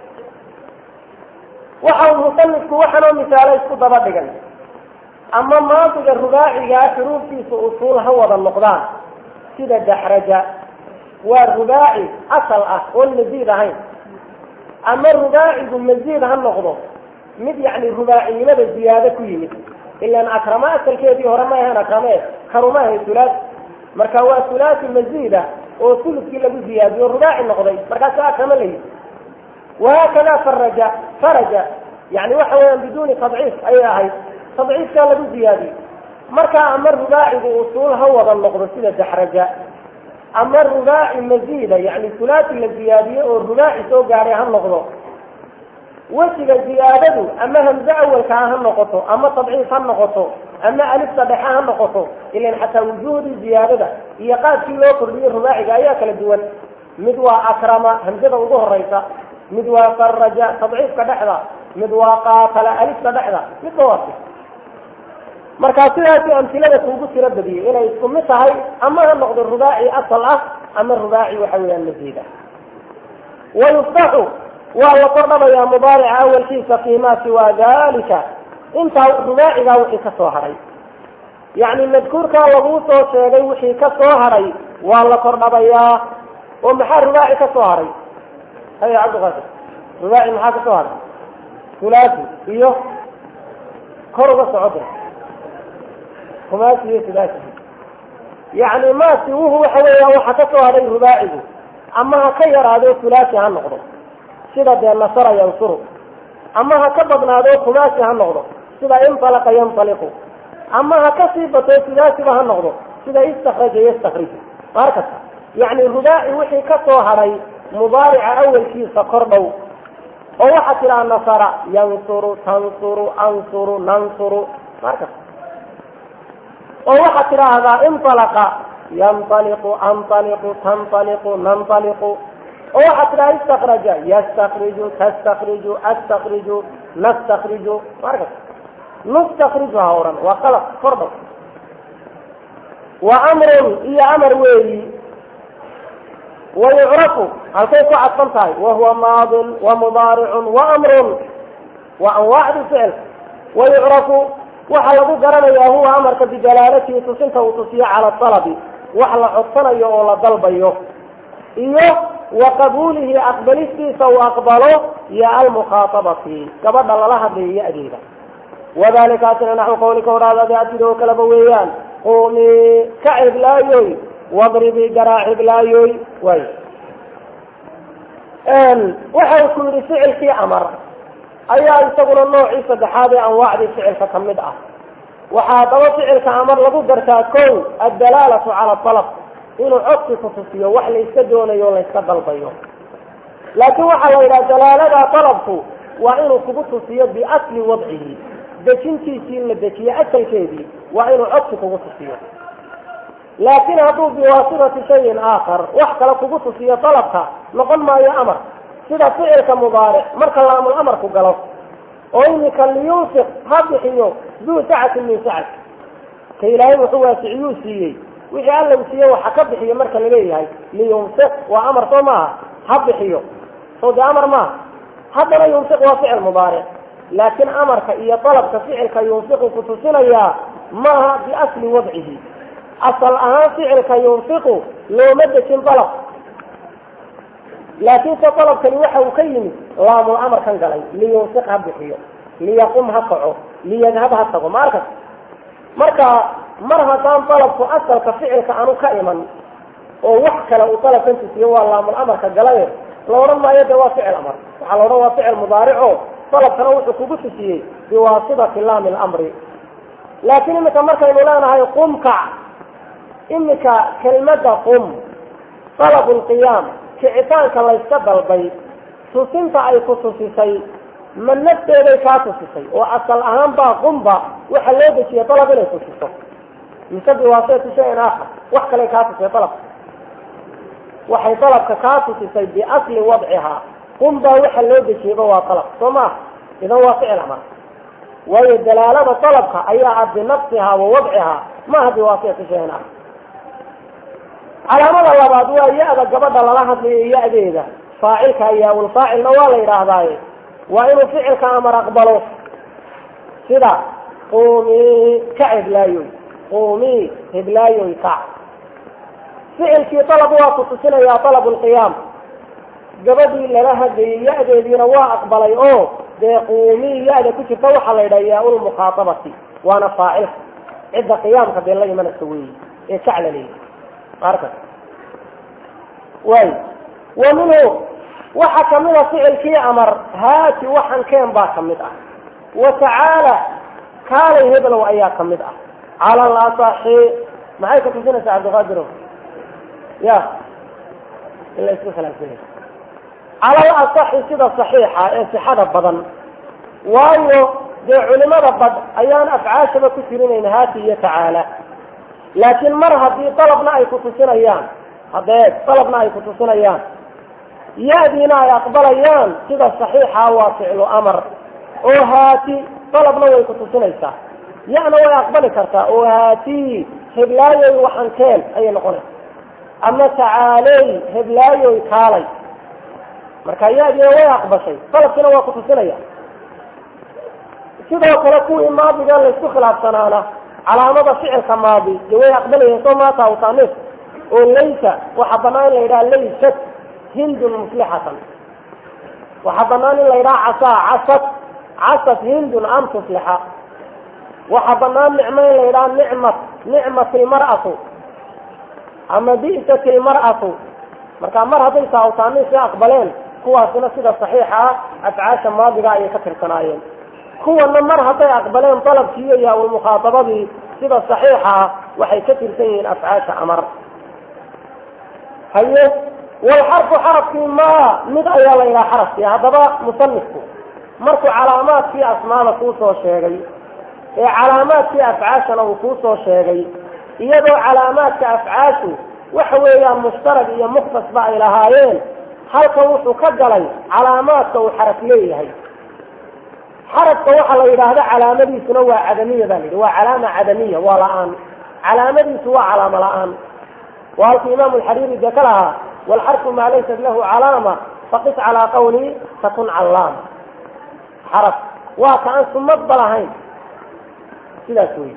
وحاول مصنف وحنا مثال يسكت ضبطا أما ماضي الرباعي حروف في أصولها وضع النقدان كده دحرجة والرباعي أصل أه والمزيد هاي أما الرباعي بالمزيد هالنقضه مد يعني الرباعي مدى الزيادة كل مثل إلا أن أكرمات الكيدي هرماها أنا أكرمات كرماها ثلاث مركوا ثلاث المزيدة وثلث كلا بزيادة والرباعي النقضي مركا ساعة كمالي وهكذا فرج فرج يعني وحويا بدون تضعيف أي هاي تضعيف كلا بزيادة مركا أما الرباعي بأصول هو النقضي سيدة دحرجة أما الرباعي المزيدة يعني ثلاث الزيادة والرباعي سوق عليها النقضي وسيل الزيادة أما همزة أول كان هالنقطة أما تضعيف هالنقطة أما ألف صدحة هالنقطة إلا حتى وجود الزيادة يقاد في لوكر لي الرباعي جاياك للدول مدوى أكرم همزة وظهر رئيسة مدوى فرج تضعيف كدحضة مدوى قاتل ألف صدحة متواصل مركاتها في أمثلة توجد في رد بيه إلا يسكن مثل أما هالنقطة الرباعي أصل أه أما الرباعي وحويا المزيدة ويفتح وهو قرب يا مضارع أول شيء فيما سوى ذلك انت رباعي وحي كسوهري يعني المذكور كان وضوطه سيدي وحي كسوهري والله قرب يا ومحار رباعي كسوهري هيا عبد غادر رباعي محار كسوهري ثلاثي ايوه قرب صعوده خماسي ثلاثي يعني ما سووه وحويا وحكسوهري رباعي أما هكير هذا ثلاثي هالنقضه سيدا دي النصر ينصره أما هكبضنا هذا خماسي هالنقضه سيدا ينطلق ينطلق أما هكسي بتوسيلات بها النقض سيدا يستخرج يستخرج ماركة يعني الرباعي وحي كسو هري مضارع أول شيء سقربو ووحت إلى النصارى ينصر تنصر أنصر ننصر ماركة ووحت إلى هذا انطلق ينطلق أنطلق تنطلق ننطلق ووحت إلى يستخرج يستخرج تستخرج أستخرج نستخرج ماركة نستخرجها هورا وخلق فرضا وأمر هي أمر ويلي ويعرف الكيف عطنتاي وهو ماض ومضارع وأمر وأنواع الفعل ويعرف وحلقوا قرنيا هو أمر بجلالته تصنته وتصيع على الطلب وحل عطنا يولا ضلبيه إيه وقبوله أقبلته سو أقبله يا المخاطبة فيه كبدا الله به أجيبا وذلك أتنا نحو قولك وراء ذاتي كلبويان قومي كعب لا يوي واضربي جراحب لا يوي وي ان وحاو كل فعل في أمر أيها يستقل النوع صدحابي أنواع ذي فعل فكمد أه وحاطوا فعل كأمر لابد درتاكو الدلالة على الطلب إنه عطي خصوصية وحل يستدون يولا يستدل بيوم لكن وحل إلى دلالة طلبه وإنه خصوصية بأصل وضعه دشنتي سين دشية أكل كذي وإنه عطي خصوصية لكن هذا بواسطة شيء آخر وحكى لك خصوصية طلبها نقول ما يأمر سيدا فعل كمضارع مرك الله من الأمر كقلب وإنك اللي ينفق هذا حيو ذو ساعة من ساعة كي لا يوحوا سعيوسي ويعلم سيه وحكب حيو مرك اللي ليه لينفق وأمر طمعها هذا حيو صود أمر ما هذا لا ينفق وفعل مضارع لكن أمرك إيا طلب كفعل كينفق خصوصنا يا ما بأصل وضعه أصل أهم فعل كينفق لو مدة طلب لكن طلب كان يوحى وكيمي لام الأمر كان قلي لينفقها بحيو ليقوم هقعه ليذهب هقعه ماركة مركة مرها كان طلب فأصل كفعل كأنه كائما ووحكى لو طلب أنت سيوى لام الأمر كان قلي لو رمى يده فعل أمر وعلى رمى فعل مضارعه طلب تنوع كبس سيه بواسطة لام الأمر لكن إنك مركة يقولون هاي قم كع إنك كلمة قم طلب القيام كعطانك الله يستدل البيت تصنت أي خصوصي من نفسه إلي كاتوسي وأصل أهم با قنبا وحلوه شيء طلب إلي خصوصي يسبب واسطة شيء آخر وحكى لي كاتوسي طلب وحي طلب كاتوسي بأصل وضعها قنبا وحلوه شيء بوا طلب ثم إذا هو فعل أمر وهي الدلالة طلبها أي عبد نفسها ووضعها ما هي بواسطة شيء آخر على مدى الله بعد يأذى قبض الله يأذي ذا فاعلك إياه والفاعل نوال إرادائه وإنه فعلك أمر أقبله سيدا قومي كعب لا يوي قومي هب لا يوي كعب فعل في طلب واسطسنا يا طلب القيام قبض لها يأذي ذي نوال أقبله أوه دي قومي يأذي كتب توحى لإياه المخاطبة وأنا فاعلك عند قيامك بالله من السوي إيه كعل لي عارفة وي ومنه وحكم من فعل كي أمر هاتي وحن كين باكم مدأ وتعالى كان يهبل وإياكم مدأ على الأصحي معايا كتبين سعد غادره يا إلا يسوي خلال سنة على الأصحي سيدة صحيحة صحة بضن وأنه دي علماء بضن أيان أفعال شبه كثيرين هاتي يتعالى لكن مرها دي طلبنا أي كتسنا أيام هذا طلبنا أي كتسنا أيام يأذينا يقبل أيام كذا صحيحة وفعل أمر وهاتي طلبنا أي كتسنا أيام يعني ويقبل كرتا وهاتي هبلاي وحنكين أي نقول أما تعالي هبلاي ويكالي مركا يأذينا ويقبل شيء طلبنا أي كتسنا أيام كذا وكلكوا إما بقال ليستخل عبسنانا على مدى فعل كماضي جوي يقبله ثم تاوتانيس وليس وحضنان ليرا ليست هند مفلحة وحضنان ليرا عصا عصت عصت هند أم تفلحة وحضنان نعمين ليرا نعمة نعمة المرأة أما بئست المرأة مركا مرها دي تاوتانيس يقبلين كوا سنة سيدة صحيحة أفعاش ماضي رأي كثير كنايين كوا أن مرها دي أقبلين طلب كيئة والمخاطبة sida saxiixa waxay ka tirsan yihiin afcaasha amar. haye walxarfu xarafkii ma mid ayaa la yidhaha xarafkii. haddaba musanifku markuu calaamaadkii asmaada kuusoo sheegay ee calaamaadkii afcaashana uu kuusoo sheegay, iyadoo calaamaadka afcaashu waxa weeyaan mushtarag iyo mukhtasba ay lahaayeen, halkan wuxuu ka galay calaamaadka uu xaraf leeyahay. xarafka waxaa la yidhaahda calaamadiisuna waa cadamiya baa la yidhi, waa calaama cadamiya, waa la-aan. calaamadiisu waa calaamo la-aan. waa halkii imaamu alxariiri dee ka lahaa walxarfu maa laysat lahu calaama faqis calaa qawli takun callaama. xaraf waa ka aan sumadba lahayn, sidaas wey.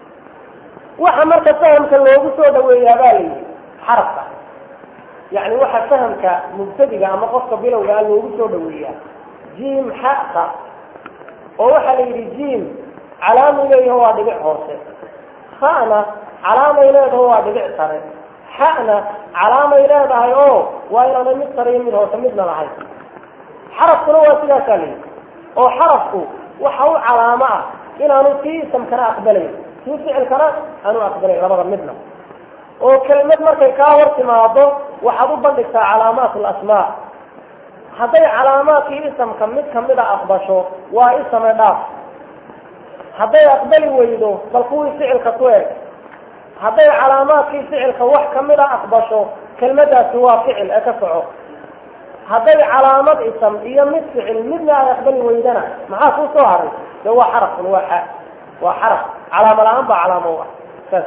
waxa marka fahamka loogu soo dhaweeyaa baa la yidhi xarafka, yani waxa fahamka mubtadiga ama qofka bilowgaa loogu soo dhaweeyaa jiim xaqa, oo waxaa la yidhi jiim calaamay leeyaho waa dhibic hoose, hana calaamay leedaho waa dhibic sare, xana calaamay leedahay oo waa inaanay mid sare iyo mid hoose midna lahayn. xarafkuna waa sidaasaa la yidhi, oo xarafku waxa u calaamo ah inaanu kii isamkana aqbalayn kii ficilkana aanu aqbalayn labada midna. oo kelmad markay kaa hor timaado waxaad u bandhigtaa calaamaat lasmaa. hadday calaamaadkii isamka mid kamida aqbasho waa isame dhaaf, hadday aqbali weydo bal kuwii ficilka ku eg. hadday calaamaadkii ficilka wax kamida aqbasho kelmadaasi waa ficil ee ka soco. hadday calaamad isam iyo mid ficil midna ay aqbali weydana maxaa kuu soo haray? de waa xarafun, waa xa waa xaraf calaamo la-aan baa calaamo u ah saas.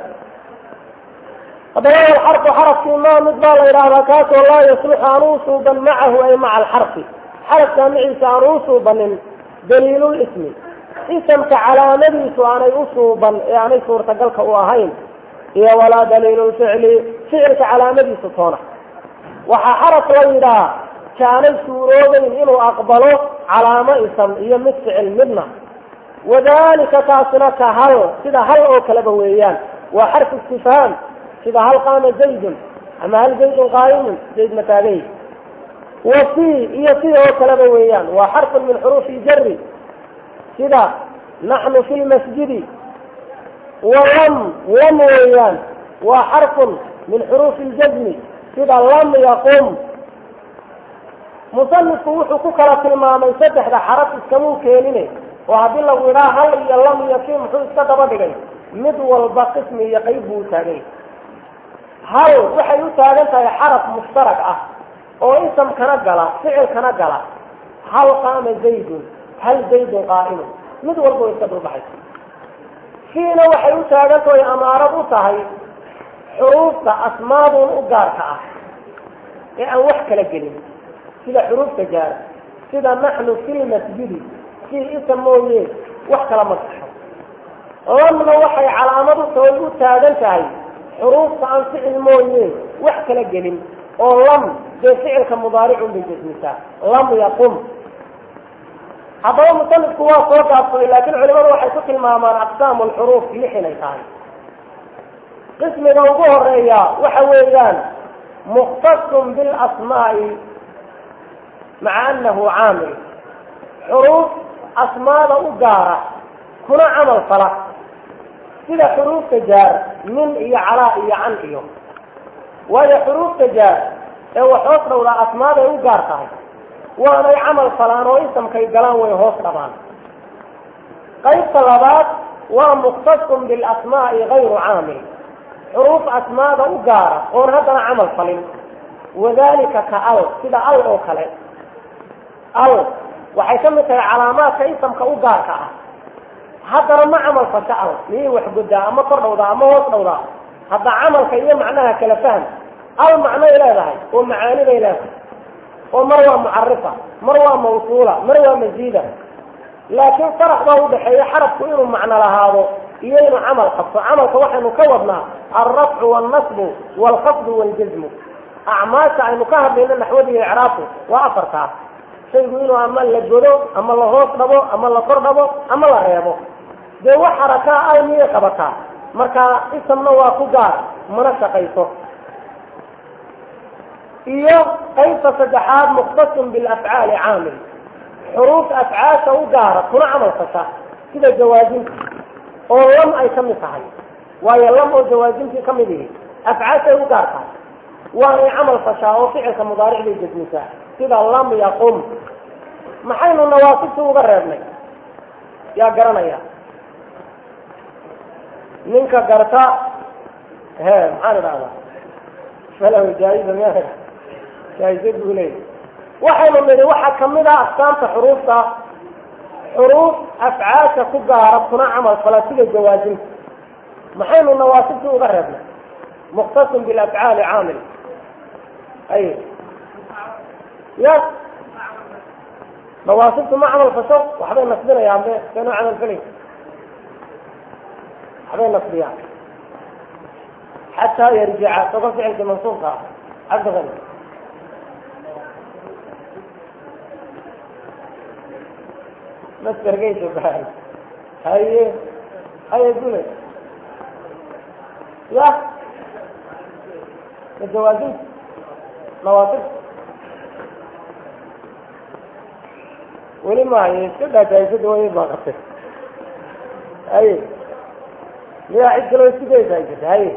haddaba alxarfu xarafkii ma mid baa la yidhaahdaa kaasoo laa yasluxu aan u suuban macahu ay maca alxarfi, xarafkaa maciisa aan u suubanin daliilulismi, isamka calaamadiisu aanay u suuban ee aanay suurtagalka u ahayn, iyo walaa daliilulficli ficilka calaamadiisu toona. waxaa xaraf la yidhaha kaanay suuroobayn inuu aqbalo calaamo isam iyo mid ficil midna. wadalika taasina ka hal, sida hal oo kaleba weeyaan, waa xarfu istifhaam, sida hal qaama zaydun ama hal zaydun qaa'imun, zayd ma taagay. wa fi iyo si oo kaleba weeyaan, waa xarfun min xuruufi jari, sida naxnu fi lmasjidi. wa lam lam weeyaan, waa xarfun min xuruufi ljazmi, sida lam yaqum. musanifku wuxuu ku kala tilmaamay saddexda xaraf iskamuu keenine, oo haddii lagu idhaa hal iyo lam iyo fi muxuu iska daba dhigay, mid walba qismi iyo qayb buu utaagay. hal waxay u taagan tahay xaraf mushtarag ah oo isamkana gala ficilkana gala. hal qaama zaydun, hal zaydun qaa'imun, mid walba way iska dulbaxaysa. fiina waxay u taagan tahay amaarad u tahay xuruufta asmaadun u gaarka ah ee aan wax kala gelin, sida xuruufta jaar, sida naxnu fi lmasjidi, si isam mooye wax kala ma saxo. lamna waxay calaamad u tahay u taagan tahay xuruufta aan ficil mooye wax kala gelin, oo lam dee ficilka mudaaricun bay jasmisaa, lam yaqum. haddaba musanifku waa soo gaabsaday, laakiin culimadu waxay ku tilmaamaan aqsaamu lxuruuf lix inay tahay. qismiga ugu horeeya waxa weeyaan mukhtasun bilasmaa'i maca anahu caamil, xuruuf asmaada u gaara kuna camal fala, sida xuruufta jaar min iyo calaa iyo can iyo. waayo xuruufta jaar ee wax hoos dhowdaa asmaaday u gaar tahay, waanay camal falaan oo isamkay galaan way hoos dhabaan. qaybta labaad waa mukhtasun bilasmaa'i gayru caamil, xuruuf asmaada u gaara oon haddana camal falin. wadalika ka al, sida al oo kale. al waxay ka mid tahay calaamaadka isamka u gaarka ah, haddana ma camal fasha al, miyay wax godaa ama kor dhowdaa ama hoos dhowdaa. hadda camalka iyo macnaha kala fahm. al macnoy leedahay oo macaani bay leedahay, oo mar waa mucarifa, mar waa mawsuula, mar waa masiida. laakiin farax baa udhaxeeya xarafku inuu macno lahaado iyo inuu camal qabto. camalka waxaynu ka wadnaa alrafcu waalnasbu waalkhafdu waaljazmu. acmaasha aynu ka hadlayno naxwada iyo icraabku waa afartaa. shaygu inuu ama la godo ama la hoos dhabo ama la kor dhabo ama la reebo. dee wax xarakaa al miyay qabataa, marka isamna waa ku gaar mana shaqayso. iyo qaybta saddexaad mukhtasun bilafcaali caamil, xuruuf afcaasha u gaara kuna camal fasha, sida jawaazinta oo lam ay ka mid tahay. waayo lam oo jawaazimtii ka mid yihi afcaashay u gaar tahay waanay camal fashaa oo ficilka mudaaric bay jasmisaa sida lam yaqum maxaynu nawaasibta uga reebnay yaa garanaya ninka garta he maxaan idhahdaa falahu jaa'iza miya jaa'iza buu leeyahy waxaynu nidhi waxaa kamid ah afkaanta xuruufta xuruuf afcaasha ku gaara kuna camal fala sida jawaazimta maxaynu nawaasibta uga reebnay mukhtasim bilafcaali caamil ay ya nawaasibtu ma camal fasho waxbay nasbinayaan be seenoo camal falay waxbay nasbiyaan xataa yarjica soga ficilka mansuubka ah cabdiqani masdergaysa bahay haye haye dule ya majawaazimta nawaasibta weli maayo iska dhaataysada way baaqatay haye miyaa cid kaloo isigeysa ay jirta haye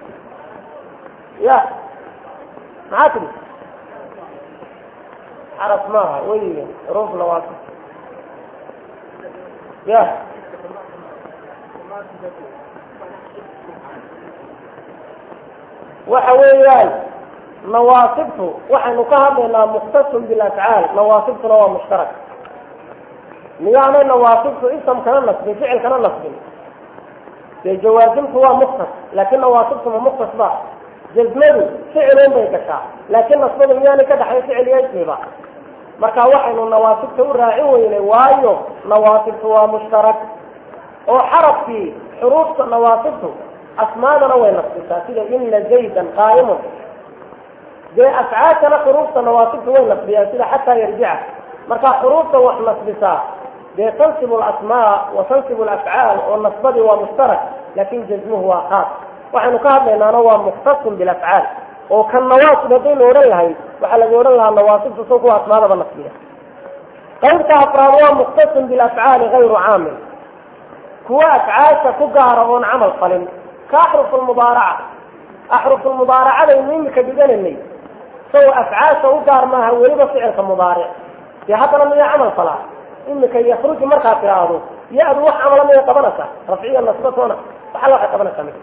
ya maxaa tiri xaraf maaha weliga xuruuf nawaasib ya waxa weeyaan nawaasibtu waxaynu ka hadlaynaa mukhtasun bilafcaal nawaasibtuna waa mushtarak miyaanay nawaasibtu isamkana nasbin ficilkana nasbin dee jawaazimtu waa mukhtas laakin nawaasibtu ma mukhtas ba jazmadu ficilun bay gashaa laakin nasbadu miyaanay ka dhaxay ficil iyo ismiba marka waxaynu nawaasibta u raacin weynay waayo nawaasibtu waa mushtarak oo xarafkii xuruufta nawaasibtu asmaadana way nasbisaa sida ina zaydan qaa'imun dee afcaashana xuruufta nawaasibtu way nasbiyaan sida xataa yarjica marka xuruufta wax nasbisaa dee tansibu alasmaa wa tansibu alafcaal oo nasbadii waa mushtarak laakin jazmuhu waa khaas waxaynu ka hadlaynaana waa mukhtasun bilafcaal oo kan nawaasib haddaynu odhan lahayn waxaa laga odhan lahaa nawaasibtu soo kuwa asmaadaba nasbiya qaybta afraad waa mukhtasun bilafcaali gayru caamil kuwa afcaasha ku gaara oon camal falin ka axrufu lmubaaraca axrufu lmubaaracadaynu imika dhigananay saw afcaasha u gaar maaha weliba ficilka mubaaric dee haddana miya camal falaa imika yakruji markaad tiraahdo ya-du wax camala miyay qabanaysaa rafciya nasbatoona waxala waxay qabanaysaa mi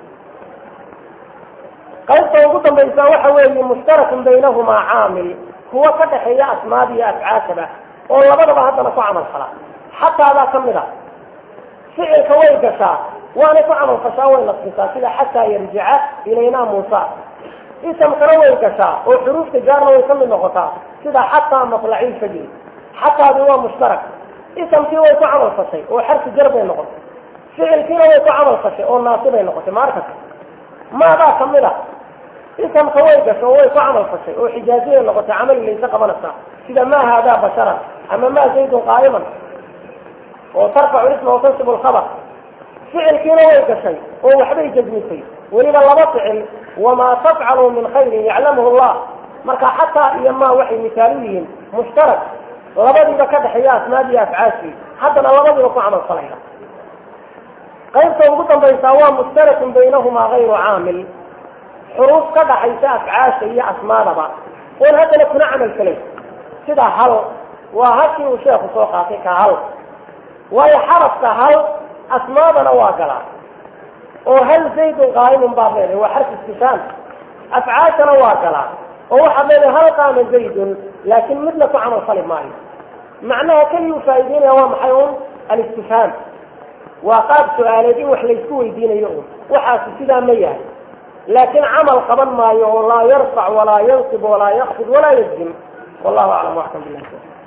qaybta ugu dambaysa waxa weeye mushtarakun baynahumaa caamil kuwa ka dhaxeeya asmaad iyo afcaashaba oo labadaba haddana ku camal fala xataadaa kamid a ficilka way gashaa waanay ku camal fashaa way nasbisaa sida xataa yarjica ilaynaa muusa isamkana way gashaa oo xuruufta jaarna way kamid noqotaa sida xataa maطlaci fajri xataadi waa mushtarak isamkii way ku camal fashay oo xarfi jar bay noqotay ficilkiina way ku camal fashay oo naasibay noqotay maarkata maadaa kamid a isamka way gasho way ku camal fashay oo xijaaziyay noqotay camali laysa qabanaysaa sida ma haadaa basharan ama ma zaydun qaa'iman oo tarfacu isma watansibu lkhabar ficilkiina way gashay oo waxbay jazmisay weliba laba ficil wamaa tafcalu min khayrin yaclamuhu llah marka xataa iyo ma waxay misaalu yihiin mushtarak labadiiba ka dhexeeya asmaad iyo afcaashii haddana labadiiba ku camal falaya qaybta ugu dambaysaa waa mushtarakun baynahumaa gayru caamil xuruuf ka dhaxaysa afcaasha iyo asmaadaba oon haddana kuna camal falay sida hal waa halkii uu sheekhu soo qaatay ka hal waayo xarafka hal asmaadana waa galaa oo hal zaydun qaa'imun baad leedahay waa xarf istifhaam afcaashana waa galaa oo waxaad leedahay hal qaama zaydun laakin midna ku camal fali maayo macnaha keliyu faa'iideynaya waa maxay un alistifhaam waa qaab su-aaleed in wax laysku weydiinayo un waxaasi sidaa ma yahay laakin camal qaban maayo oo laa yarfac walaa yansib walaa yakfid walaa yajzim wallahu aclam waxkam bilah